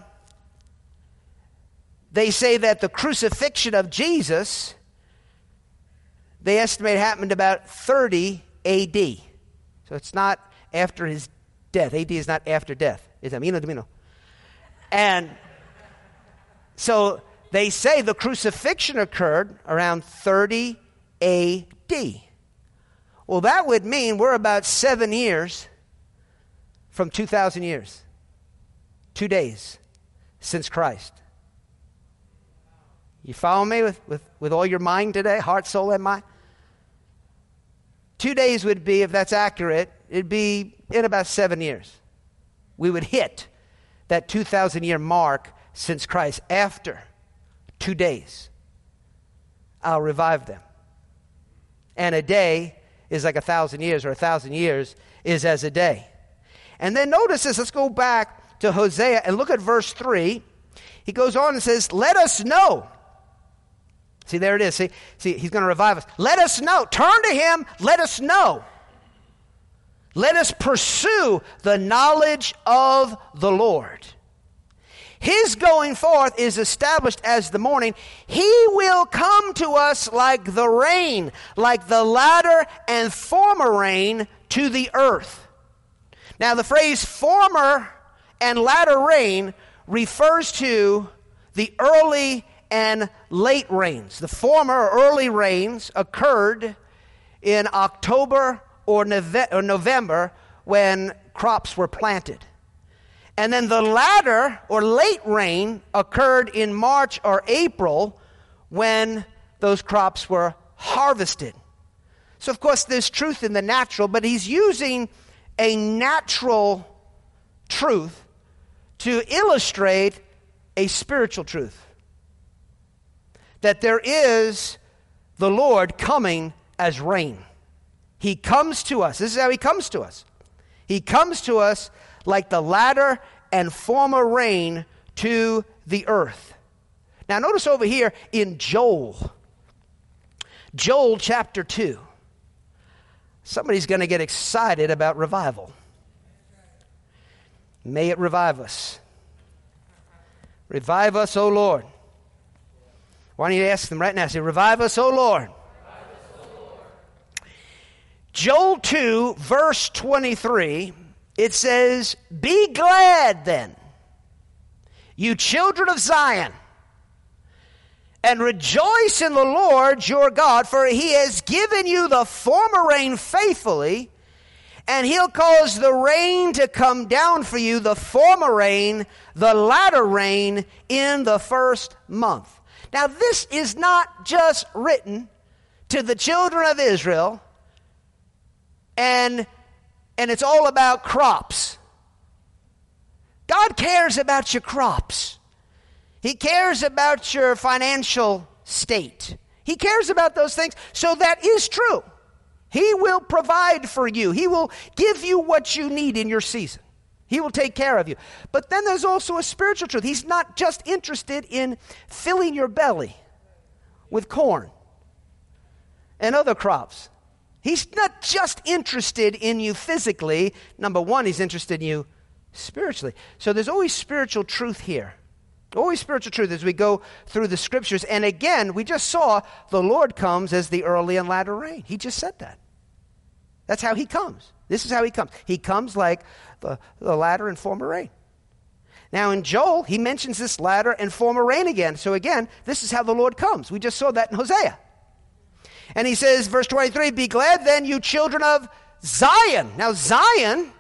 they say that the crucifixion of Jesus, they estimate happened about 30 A.D. So it's not after his death. A.D. is not after death. It's Anno Domini. And so they say the crucifixion occurred around 30 A.D. Well, that would mean we're about 7 years from 2,000 years. 2 days since Christ. You follow me with all your mind today, heart, soul, and mind? 2 days would be, if that's accurate, it'd be in about 7 years. We would hit that 2,000-year mark since Christ. After 2 days, I'll revive them. And a day is like 1,000 years, or 1,000 years is as a day. And then notice this. Let's go back to Hosea and look at verse 3. He goes on and says, let us know. See, there it is. See, he's going to revive us. Let us know. Turn to him. Let us know. Let us pursue the knowledge of the Lord. His going forth is established as the morning. He will come to us like the rain, like the latter and former rain to the earth. Now, the phrase former and latter rain refers to the early and late rains. The former or early rains occurred in October or November when crops were planted. And then the latter or late rain occurred in March or April when those crops were harvested. So, of course, there's truth in the natural, but he's using a natural truth to illustrate a spiritual truth. That there is the Lord coming as rain. He comes to us. This is how he comes to us. He comes to us like the latter and former rain to the earth. Now notice over here in Joel chapter 2. Somebody's going to get excited about revival. May it revive us. Revive us, O Lord. Why don't you ask them right now? Say, revive us, O Lord. Joel 2, verse 23, it says, be glad then, you children of Zion, and rejoice in the Lord your God, for he has given you the former rain faithfully, and he'll cause the rain to come down for you, the former rain, the latter rain, in the first month. Now, this is not just written to the children of Israel, and it's all about crops. God cares about your crops. He cares about your financial state. He cares about those things. So that is true. He will provide for you. He will give you what you need in your season. He will take care of you. But then there's also a spiritual truth. He's not just interested in filling your belly with corn and other crops. He's not just interested in you physically. Number one, he's interested in you spiritually. So there's always spiritual truth here. Always spiritual truth as we go through the scriptures. And again, we just saw the Lord comes as the early and latter rain. He just said that. That's how he comes. This is how he comes. He comes like the latter and former rain. Now in Joel, he mentions this latter and former rain again. So again, this is how the Lord comes. We just saw that in Hosea. And he says, verse 23, be glad then, you children of Zion. Now Zion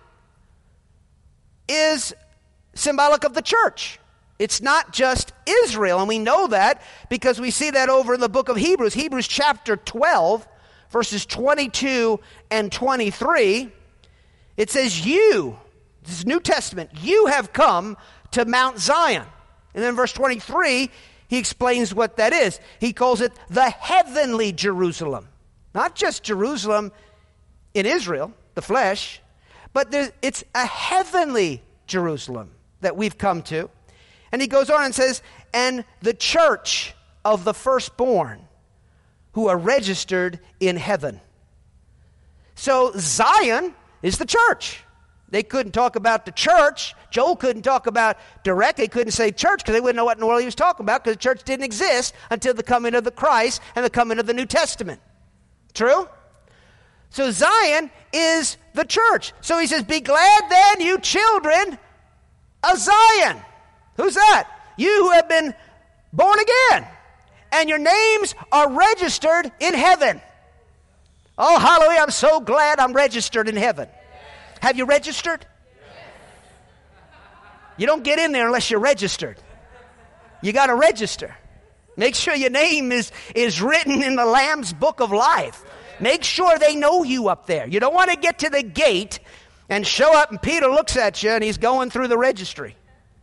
is symbolic of the church. It's not just Israel, and we know that because we see that over in the book of Hebrews. Hebrews chapter 12, verses 22 and 23. It says, you, this is New Testament, you have come to Mount Zion. And then verse 23, he explains what that is. He calls it the heavenly Jerusalem. Not just Jerusalem in Israel, the flesh, but it's a heavenly Jerusalem that we've come to. And he goes on and says, and the church of the firstborn who are registered in heaven. So Zion is the church. They couldn't talk about the church. Joel couldn't talk about directly, couldn't say church because they wouldn't know what in the world he was talking about because the church didn't exist until the coming of the Christ and the coming of the New Testament. True? So Zion is the church. So he says, be glad then, you children of Zion. Who's that? You who have been born again. And your names are registered in heaven. Oh, hallelujah. I'm so glad I'm registered in heaven. Have you registered? You don't get in there unless you're registered. You got to register. Make sure your name is written in the Lamb's book of life. Make sure they know you up there. You don't want to get to the gate and show up and Peter looks at you and he's going through the registry.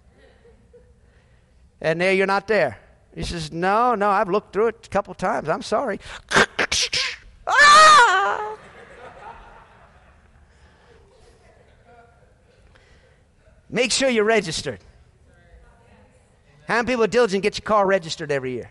And there you're not there. He says, no, I've looked through it a couple times. I'm sorry. Ah! Make sure you're registered. How many people are diligent get your car registered every year?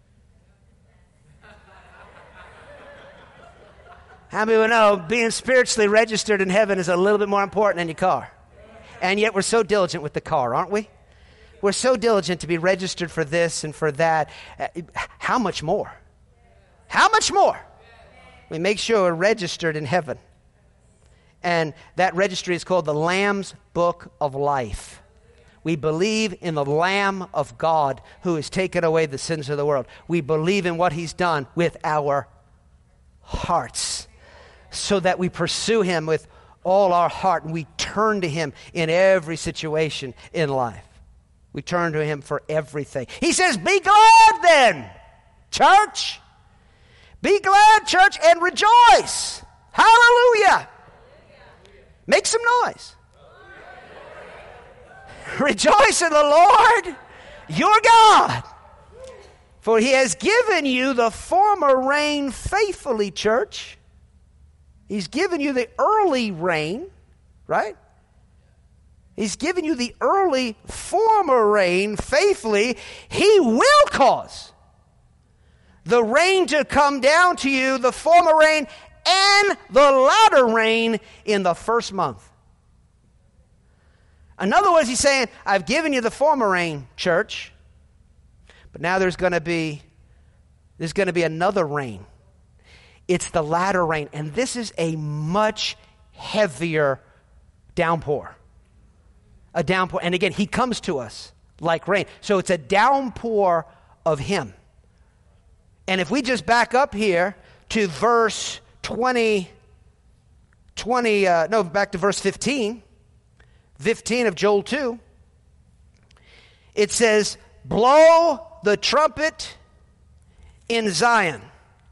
How many people know being spiritually registered in heaven is a little bit more important than your car? And yet we're so diligent with the car, aren't we? We're so diligent to be registered for this and for that. How much more? How much more? We make sure we're registered in heaven. And that registry is called the Lamb's Book of Life. We believe in the Lamb of God who has taken away the sins of the world. We believe in what he's done with our hearts so that we pursue him with all our heart and we turn to him in every situation in life. We turn to him for everything. He says, be glad then, church. Be glad, church, and rejoice. Hallelujah. Make some noise. Rejoice in the Lord, your God. For he has given you the former rain faithfully, church. He's given you the early rain, right? He's given you the early former rain faithfully. He will cause the rain to come down to you, the former rain and the latter rain in the first month. In other words, he's saying, I've given you the former rain, church, but now there's going to be another rain. It's the latter rain, and this is a much heavier downpour. A downpour, and again, he comes to us like rain. So it's a downpour of him. And if we just back up here to verse back to verse 15 of Joel 2, it says, blow the trumpet in Zion.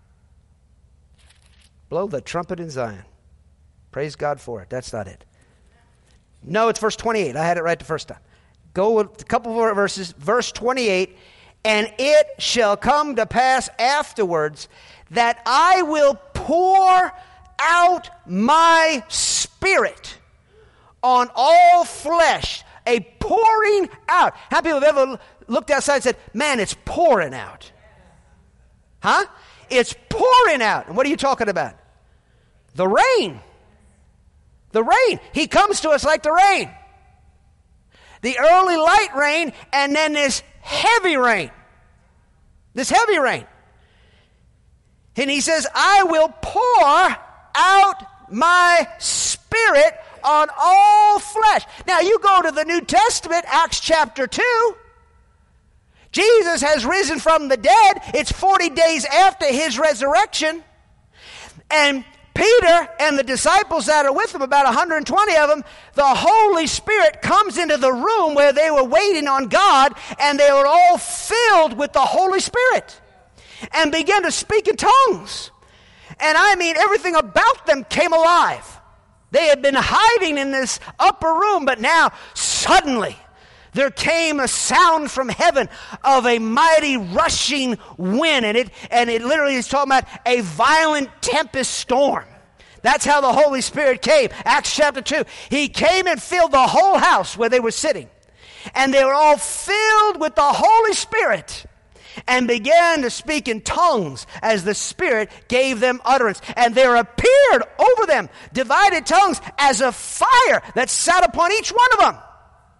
Blow the trumpet in Zion. Praise God for it. That's not it. No, it's verse 28. I had it right the first time. Go with a couple more verses. Verse 28, and it shall come to pass afterwards that I will pour out my spirit on all flesh. A pouring out. How many people have ever looked outside and said, man, it's pouring out? Huh? It's pouring out. And what are you talking about? The rain. The rain. He comes to us like the rain. The early light rain and then this heavy rain. This heavy rain. And he says, I will pour out my spirit on all flesh. Now you go to the New Testament, Acts chapter 2. Jesus has risen from the dead. It's 40 days after his resurrection. And Peter and the disciples that are with him, about 120 of them, the Holy Spirit comes into the room where they were waiting on God, and they were all filled with the Holy Spirit and began to speak in tongues. And I mean, everything about them came alive. They had been hiding in this upper room, but now suddenly there came a sound from heaven of a mighty rushing wind, and it literally is talking about a violent tempest storm. That's how the Holy Spirit came. Acts chapter 2. He came and filled the whole house where they were sitting. And they were all filled with the Holy Spirit and began to speak in tongues as the Spirit gave them utterance. And there appeared over them divided tongues as a fire that sat upon each one of them.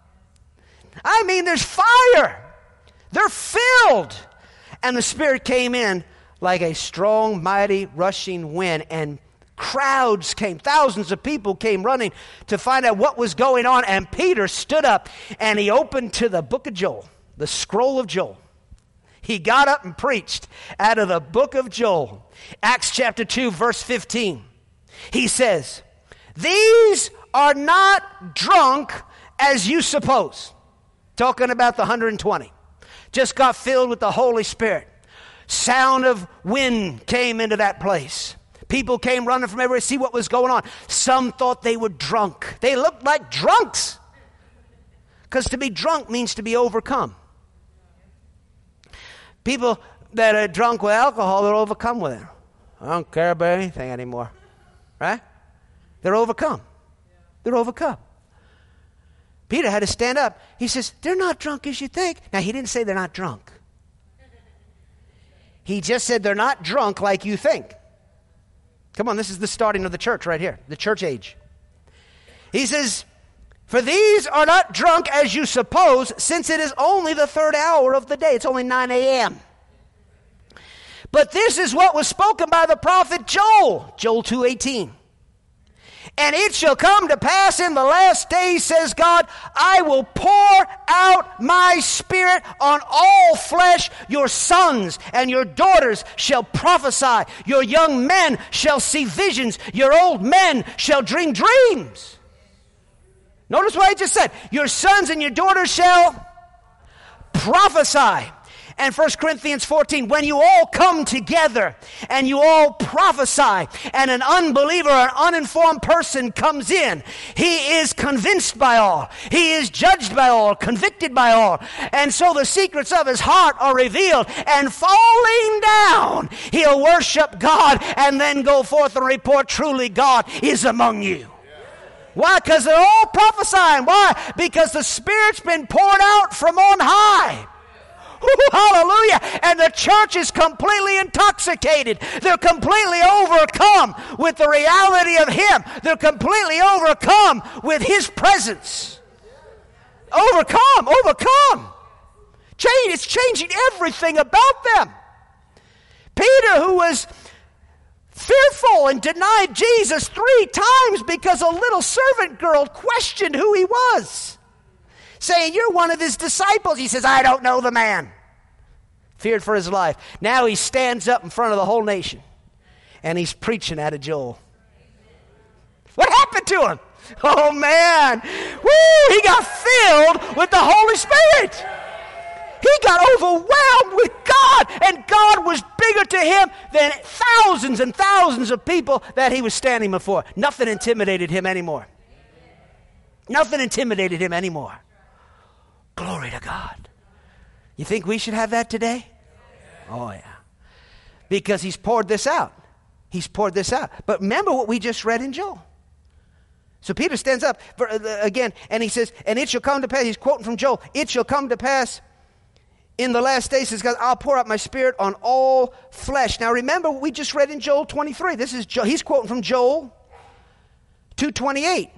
I mean, there's fire. They're filled. And the Spirit came in like a strong, mighty, rushing wind. And crowds came. Thousands of people came running to find out what was going on. And Peter stood up and he opened to the book of Joel, the scroll of Joel. He got up and preached out of the book of Joel. Acts chapter 2, verse 15. He says, these are not drunk as you suppose. Talking about the 120. just got filled with the Holy Spirit. Sound of wind came into that place. People came running from everywhere to see what was going on. Some thought they were drunk. They looked like drunks. Because to be drunk means to be overcome. People that are drunk with alcohol, they're overcome with it. I don't care about anything anymore. Right? They're overcome. They're overcome. Peter had to stand up. He says, they're not drunk as you think. Now, he didn't say they're not drunk. He just said they're not drunk like you think. Come on, this is the starting of the church right here, the church age. He says, for these are not drunk as you suppose, since it is only the third hour of the day. It's only 9 a.m. But this is what was spoken by the prophet Joel, Joel 2:18. And it shall come to pass in the last days, says God, I will pour out my Spirit on all flesh. Your sons and your daughters shall prophesy. Your young men shall see visions. Your old men shall dream dreams. Notice what I just said. Your sons and your daughters shall prophesy. And 1 Corinthians 14, when you all come together and you all prophesy and an unbeliever, an uninformed person comes in, he is convinced by all. He is judged by all, convicted by all. And so the secrets of his heart are revealed. And falling down, he'll worship God and then go forth and report, truly God is among you. Why? Because they're all prophesying. Why? Because the Spirit's been poured out from on high. Ooh, hallelujah. And the church is completely intoxicated. They're completely overcome with the reality of Him. They're completely overcome with His presence. Overcome. It's changing everything about them. Peter, who was fearful and denied Jesus 3 times because a little servant girl questioned who he was, saying, you're one of his disciples. He says, I don't know the man. Feared for his life. Now he stands up in front of the whole nation and he's preaching out of Joel. What happened to him? Oh man, woo, he got filled with the Holy Spirit. He got overwhelmed with God, and God was bigger to him than thousands and thousands of people that he was standing before. Nothing intimidated him anymore. Nothing intimidated him anymore. Glory to God. You think we should have that today? Oh, yeah. Because he's poured this out. He's poured this out. But remember what we just read in Joel. So Peter stands up again, and he says, and it shall come to pass, he's quoting from Joel, it shall come to pass in the last days, says God, I'll pour out my Spirit on all flesh. Now remember what we just read in Joel 23. He's quoting from Joel 2:28.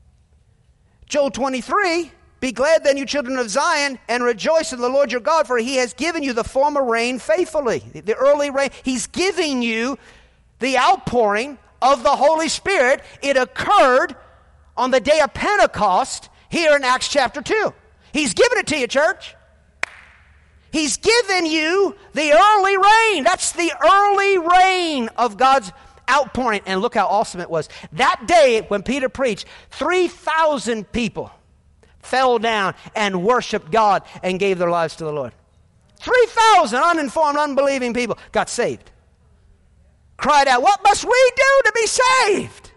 Joel 23, be glad then, you children of Zion, and rejoice in the Lord your God, for he has given you the former rain faithfully. The early rain. He's giving you the outpouring of the Holy Spirit. It occurred on the day of Pentecost here in Acts chapter 2. He's given it to you, church. He's given you the early rain. That's the early rain of God's outpouring. And look how awesome it was. That day when Peter preached, 3,000 people fell down and worshiped God and gave their lives to the Lord. 3,000 uninformed, unbelieving people got saved. Cried out, what must we do to be saved?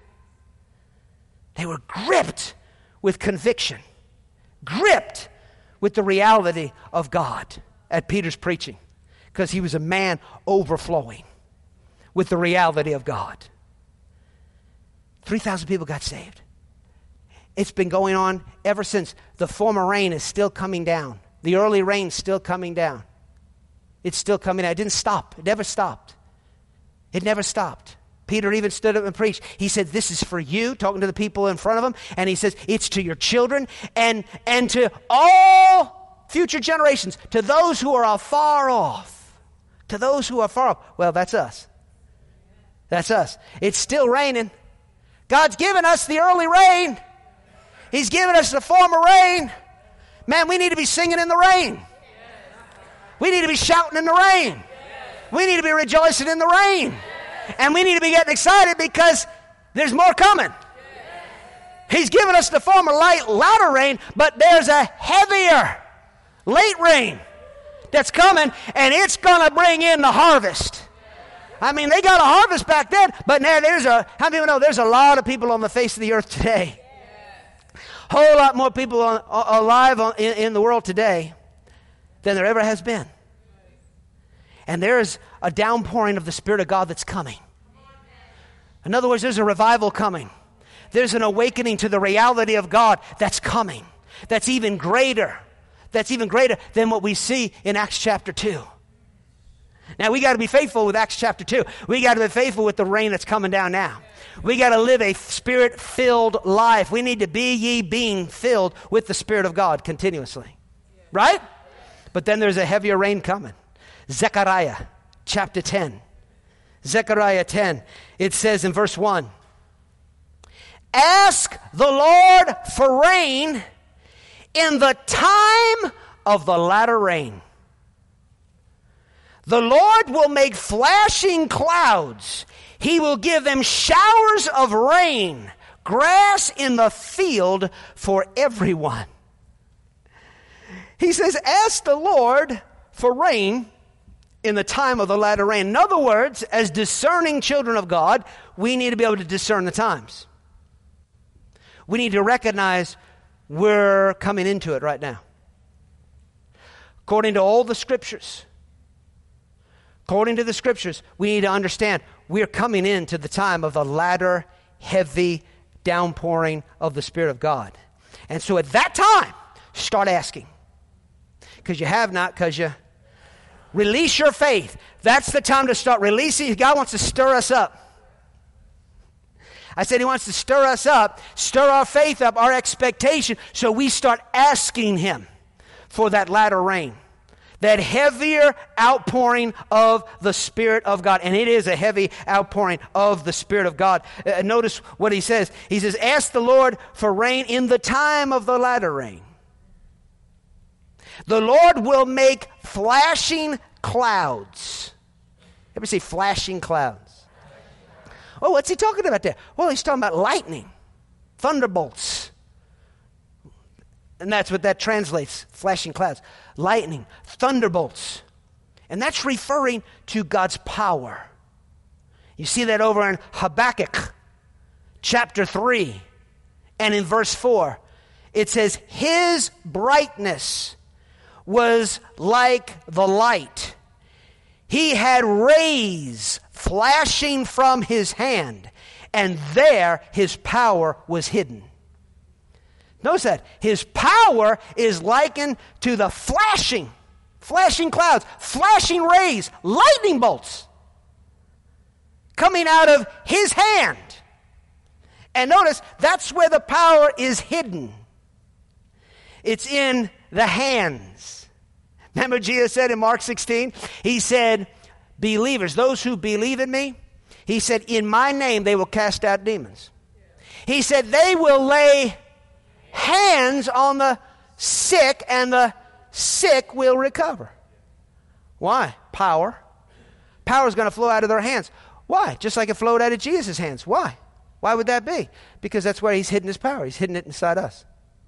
They were gripped with conviction, gripped with the reality of God at Peter's preaching, because he was a man overflowing with the reality of God. 3,000 people got saved. It's been going on ever since. The former rain is still coming down. The early rain is still coming down. It's still coming down. It didn't stop. It never stopped. It never stopped. Peter even stood up and preached. He said, this is for you, talking to the people in front of him. And he says, it's to your children and to all future generations, to those who are afar off. To those who are far off. Well, that's us. That's us. It's still raining. God's given us the early rain. He's given us the former rain. Man, we need to be singing in the rain. We need to be shouting in the rain. We need to be rejoicing in the rain. And we need to be getting excited because there's more coming. He's given us the former light, latter rain, but there's a heavier late rain that's coming, and it's going to bring in the harvest. I mean, they got a harvest back then, but now how many of you know there's a lot of people on the face of the earth today? Whole lot more people alive in the world today than there ever has been. And there's a downpouring of the Spirit of God that's coming. In other words, there's a revival coming. There's an awakening to the reality of God that's coming. That's even greater. That's even greater than what we see in Acts chapter 2. Now, we got to be faithful with Acts chapter 2. We got to be faithful with the rain that's coming down now. We got to live a Spirit-filled life. We need to be ye being filled with the Spirit of God continuously. Right? But then there's a heavier rain coming. Zechariah chapter 10. Zechariah 10. It says in verse 1, ask the Lord for rain in the time of the latter rain. The Lord will make flashing clouds. He will give them showers of rain, grass in the field for everyone. He says, ask the Lord for rain in the time of the latter rain. In other words, as discerning children of God, we need to be able to discern the times. We need to recognize we're coming into it right now. According to all the scriptures, according to the scriptures, we need to understand we're coming into the time of the latter, heavy downpouring of the Spirit of God. And so at that time, start asking. Because you have not, because you release your faith. That's the time to start releasing. God wants to stir us up. I said he wants to stir us up, stir our faith up, our expectation, so we start asking him for that latter rain. That heavier outpouring of the Spirit of God. And it is a heavy outpouring of the Spirit of God. Notice what he says. He says, ask the Lord for rain in the time of the latter rain. The Lord will make flashing clouds. Ever see flashing clouds? Oh, what's he talking about there? Well, he's talking about lightning, thunderbolts. And that's what that translates, flashing clouds. Lightning, thunderbolts. And that's referring to God's power. You see that over in Habakkuk chapter 3 and in verse 4. It says, his brightness was like the light. He had rays flashing from his hand, and there his power was hidden. Notice that. His power is likened to the flashing clouds, flashing rays, lightning bolts coming out of his hand. And notice, that's where the power is hidden. It's in the hands. Remember Jesus said in Mark 16, he said, believers, those who believe in me, he said, in my name they will cast out demons. He said, they will lay hands on the sick, and the sick will recover. Why? Power. Power is going to flow out of their hands. Why? Just like it flowed out of Jesus' hands. Why? Why would that be? Because that's where he's hidden his power. He's hidden it inside us.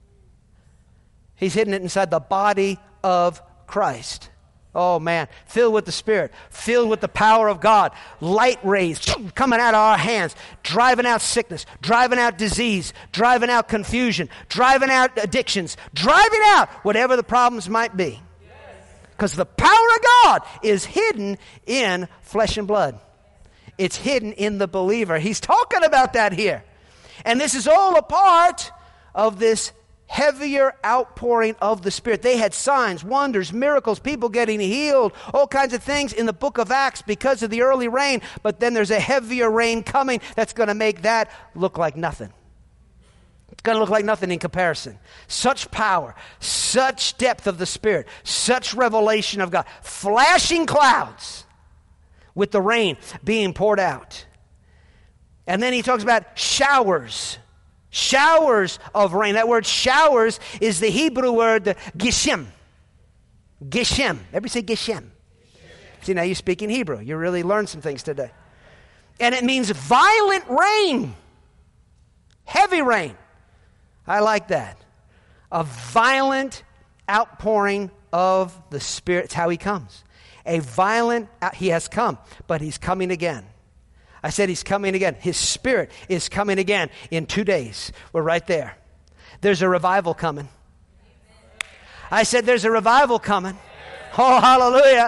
He's hidden it inside the body of Christ. Oh man, filled with the Spirit, filled with the power of God, light rays coming out of our hands, driving out sickness, driving out disease, driving out confusion, driving out addictions, driving out whatever the problems might be. Because the power of God is hidden in flesh and blood. It's hidden in the believer. He's talking about that here. And this is all a part of this heavier outpouring of the Spirit. They had signs, wonders, miracles, people getting healed, all kinds of things in the book of Acts because of the early rain. But then there's a heavier rain coming that's going to make that look like nothing. It's going to look like nothing in comparison. Such power, such depth of the Spirit, such revelation of God. Flashing clouds with the rain being poured out. And then he talks about showers. Showers of rain. That word showers is the Hebrew word geshem. Geshem. Everybody say geshem. See, now you're speaking Hebrew. You really learned some things today. And it means violent rain. Heavy rain. I like that. A violent outpouring of the Spirit. It's how he comes. He has come, but he's coming again. I said he's coming again. His Spirit is coming again in 2 days. We're right there. There's a revival coming. I said there's a revival coming. Oh, hallelujah.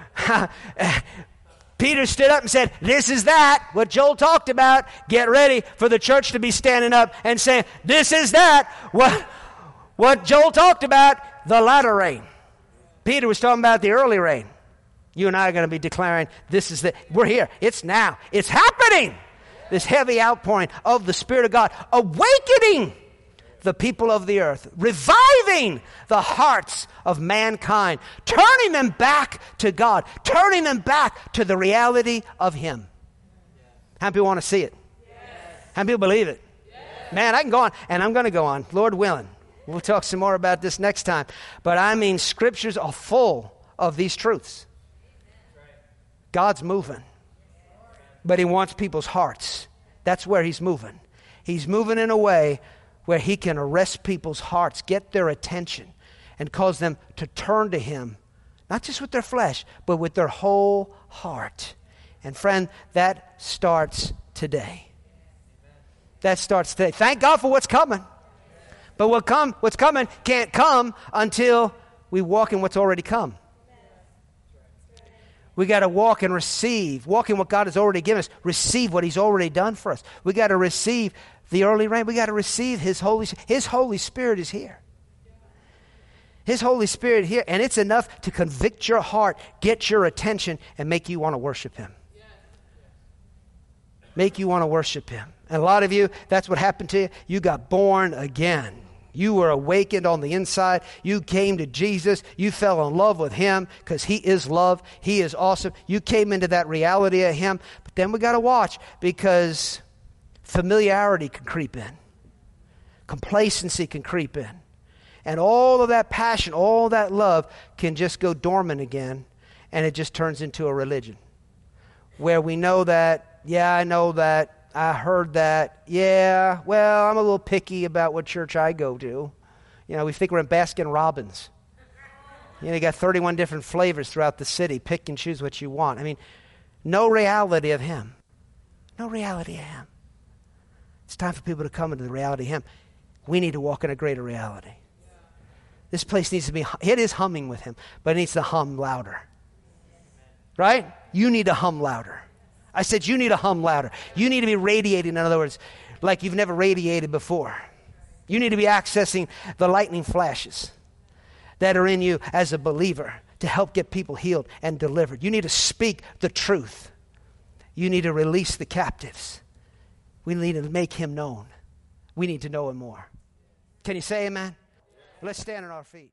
Peter stood up and said, this is that, what Joel talked about. Get ready for the church to be standing up and saying, this is that, what Joel talked about, the latter rain. Peter was talking about the early rain. You and I are going to be declaring, we're here. It's now. It's happening. This heavy outpouring of the Spirit of God, awakening the people of the earth, reviving the hearts of mankind, turning them back to God, turning them back to the reality of Him. How many people want to see it? Yes. How many people believe it? Yes. Man, I can go on, and I'm going to go on, Lord willing. We'll talk some more about this next time. But I mean, scriptures are full of these truths. God's moving, but He wants people's hearts. That's where He's moving. He's moving in a way where He can arrest people's hearts, get their attention, and cause them to turn to Him, not just with their flesh, but with their whole heart. And friend, that starts today. That starts today. Thank God for what's coming. But what's coming can't come until we walk in what's already come. We got to walk and receive, walk in what God has already given us, receive what He's already done for us. We got to receive the early rain. We got to receive His Holy Spirit is here. His Holy Spirit here, and it's enough to convict your heart, get your attention, and make you want to worship Him. Make you want to worship Him. And a lot of you, that's what happened to you. You got born again. You were awakened on the inside. You came to Jesus. You fell in love with Him because He is love. He is awesome. You came into that reality of Him. But then we got to watch, because familiarity can creep in. Complacency can creep in. And all of that passion, all that love can just go dormant again, and it just turns into a religion where we know that, yeah, I know that, I heard that, yeah, well, I'm a little picky about what church I go to. You know, we think we're in Baskin Robbins. You know, you got 31 different flavors throughout the city. Pick and choose what you want. I mean, no reality of Him. No reality of Him. It's time for people to come into the reality of Him. We need to walk in a greater reality. This place needs to be, it is humming with Him, but it needs to hum louder. Right? You need to hum louder. I said you need to hum louder. You need to be radiating, in other words, like you've never radiated before. You need to be accessing the lightning flashes that are in you as a believer to help get people healed and delivered. You need to speak the truth. You need to release the captives. We need to make Him known. We need to know Him more. Can you say amen? Let's stand on our feet.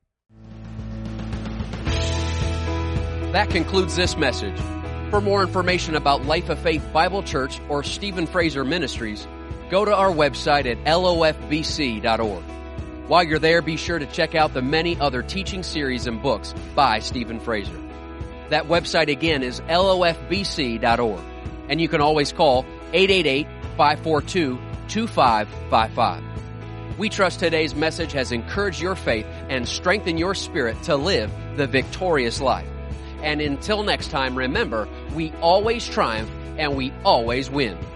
That concludes this message. For more information about Life of Faith Bible Church or Stephen Fraser Ministries, go to our website at lofbc.org. While you're there, be sure to check out the many other teaching series and books by Stephen Fraser. That website again is lofbc.org, and you can always call 888-542-2555. We trust today's message has encouraged your faith and strengthened your spirit to live the victorious life. And until next time, remember, we always triumph and we always win.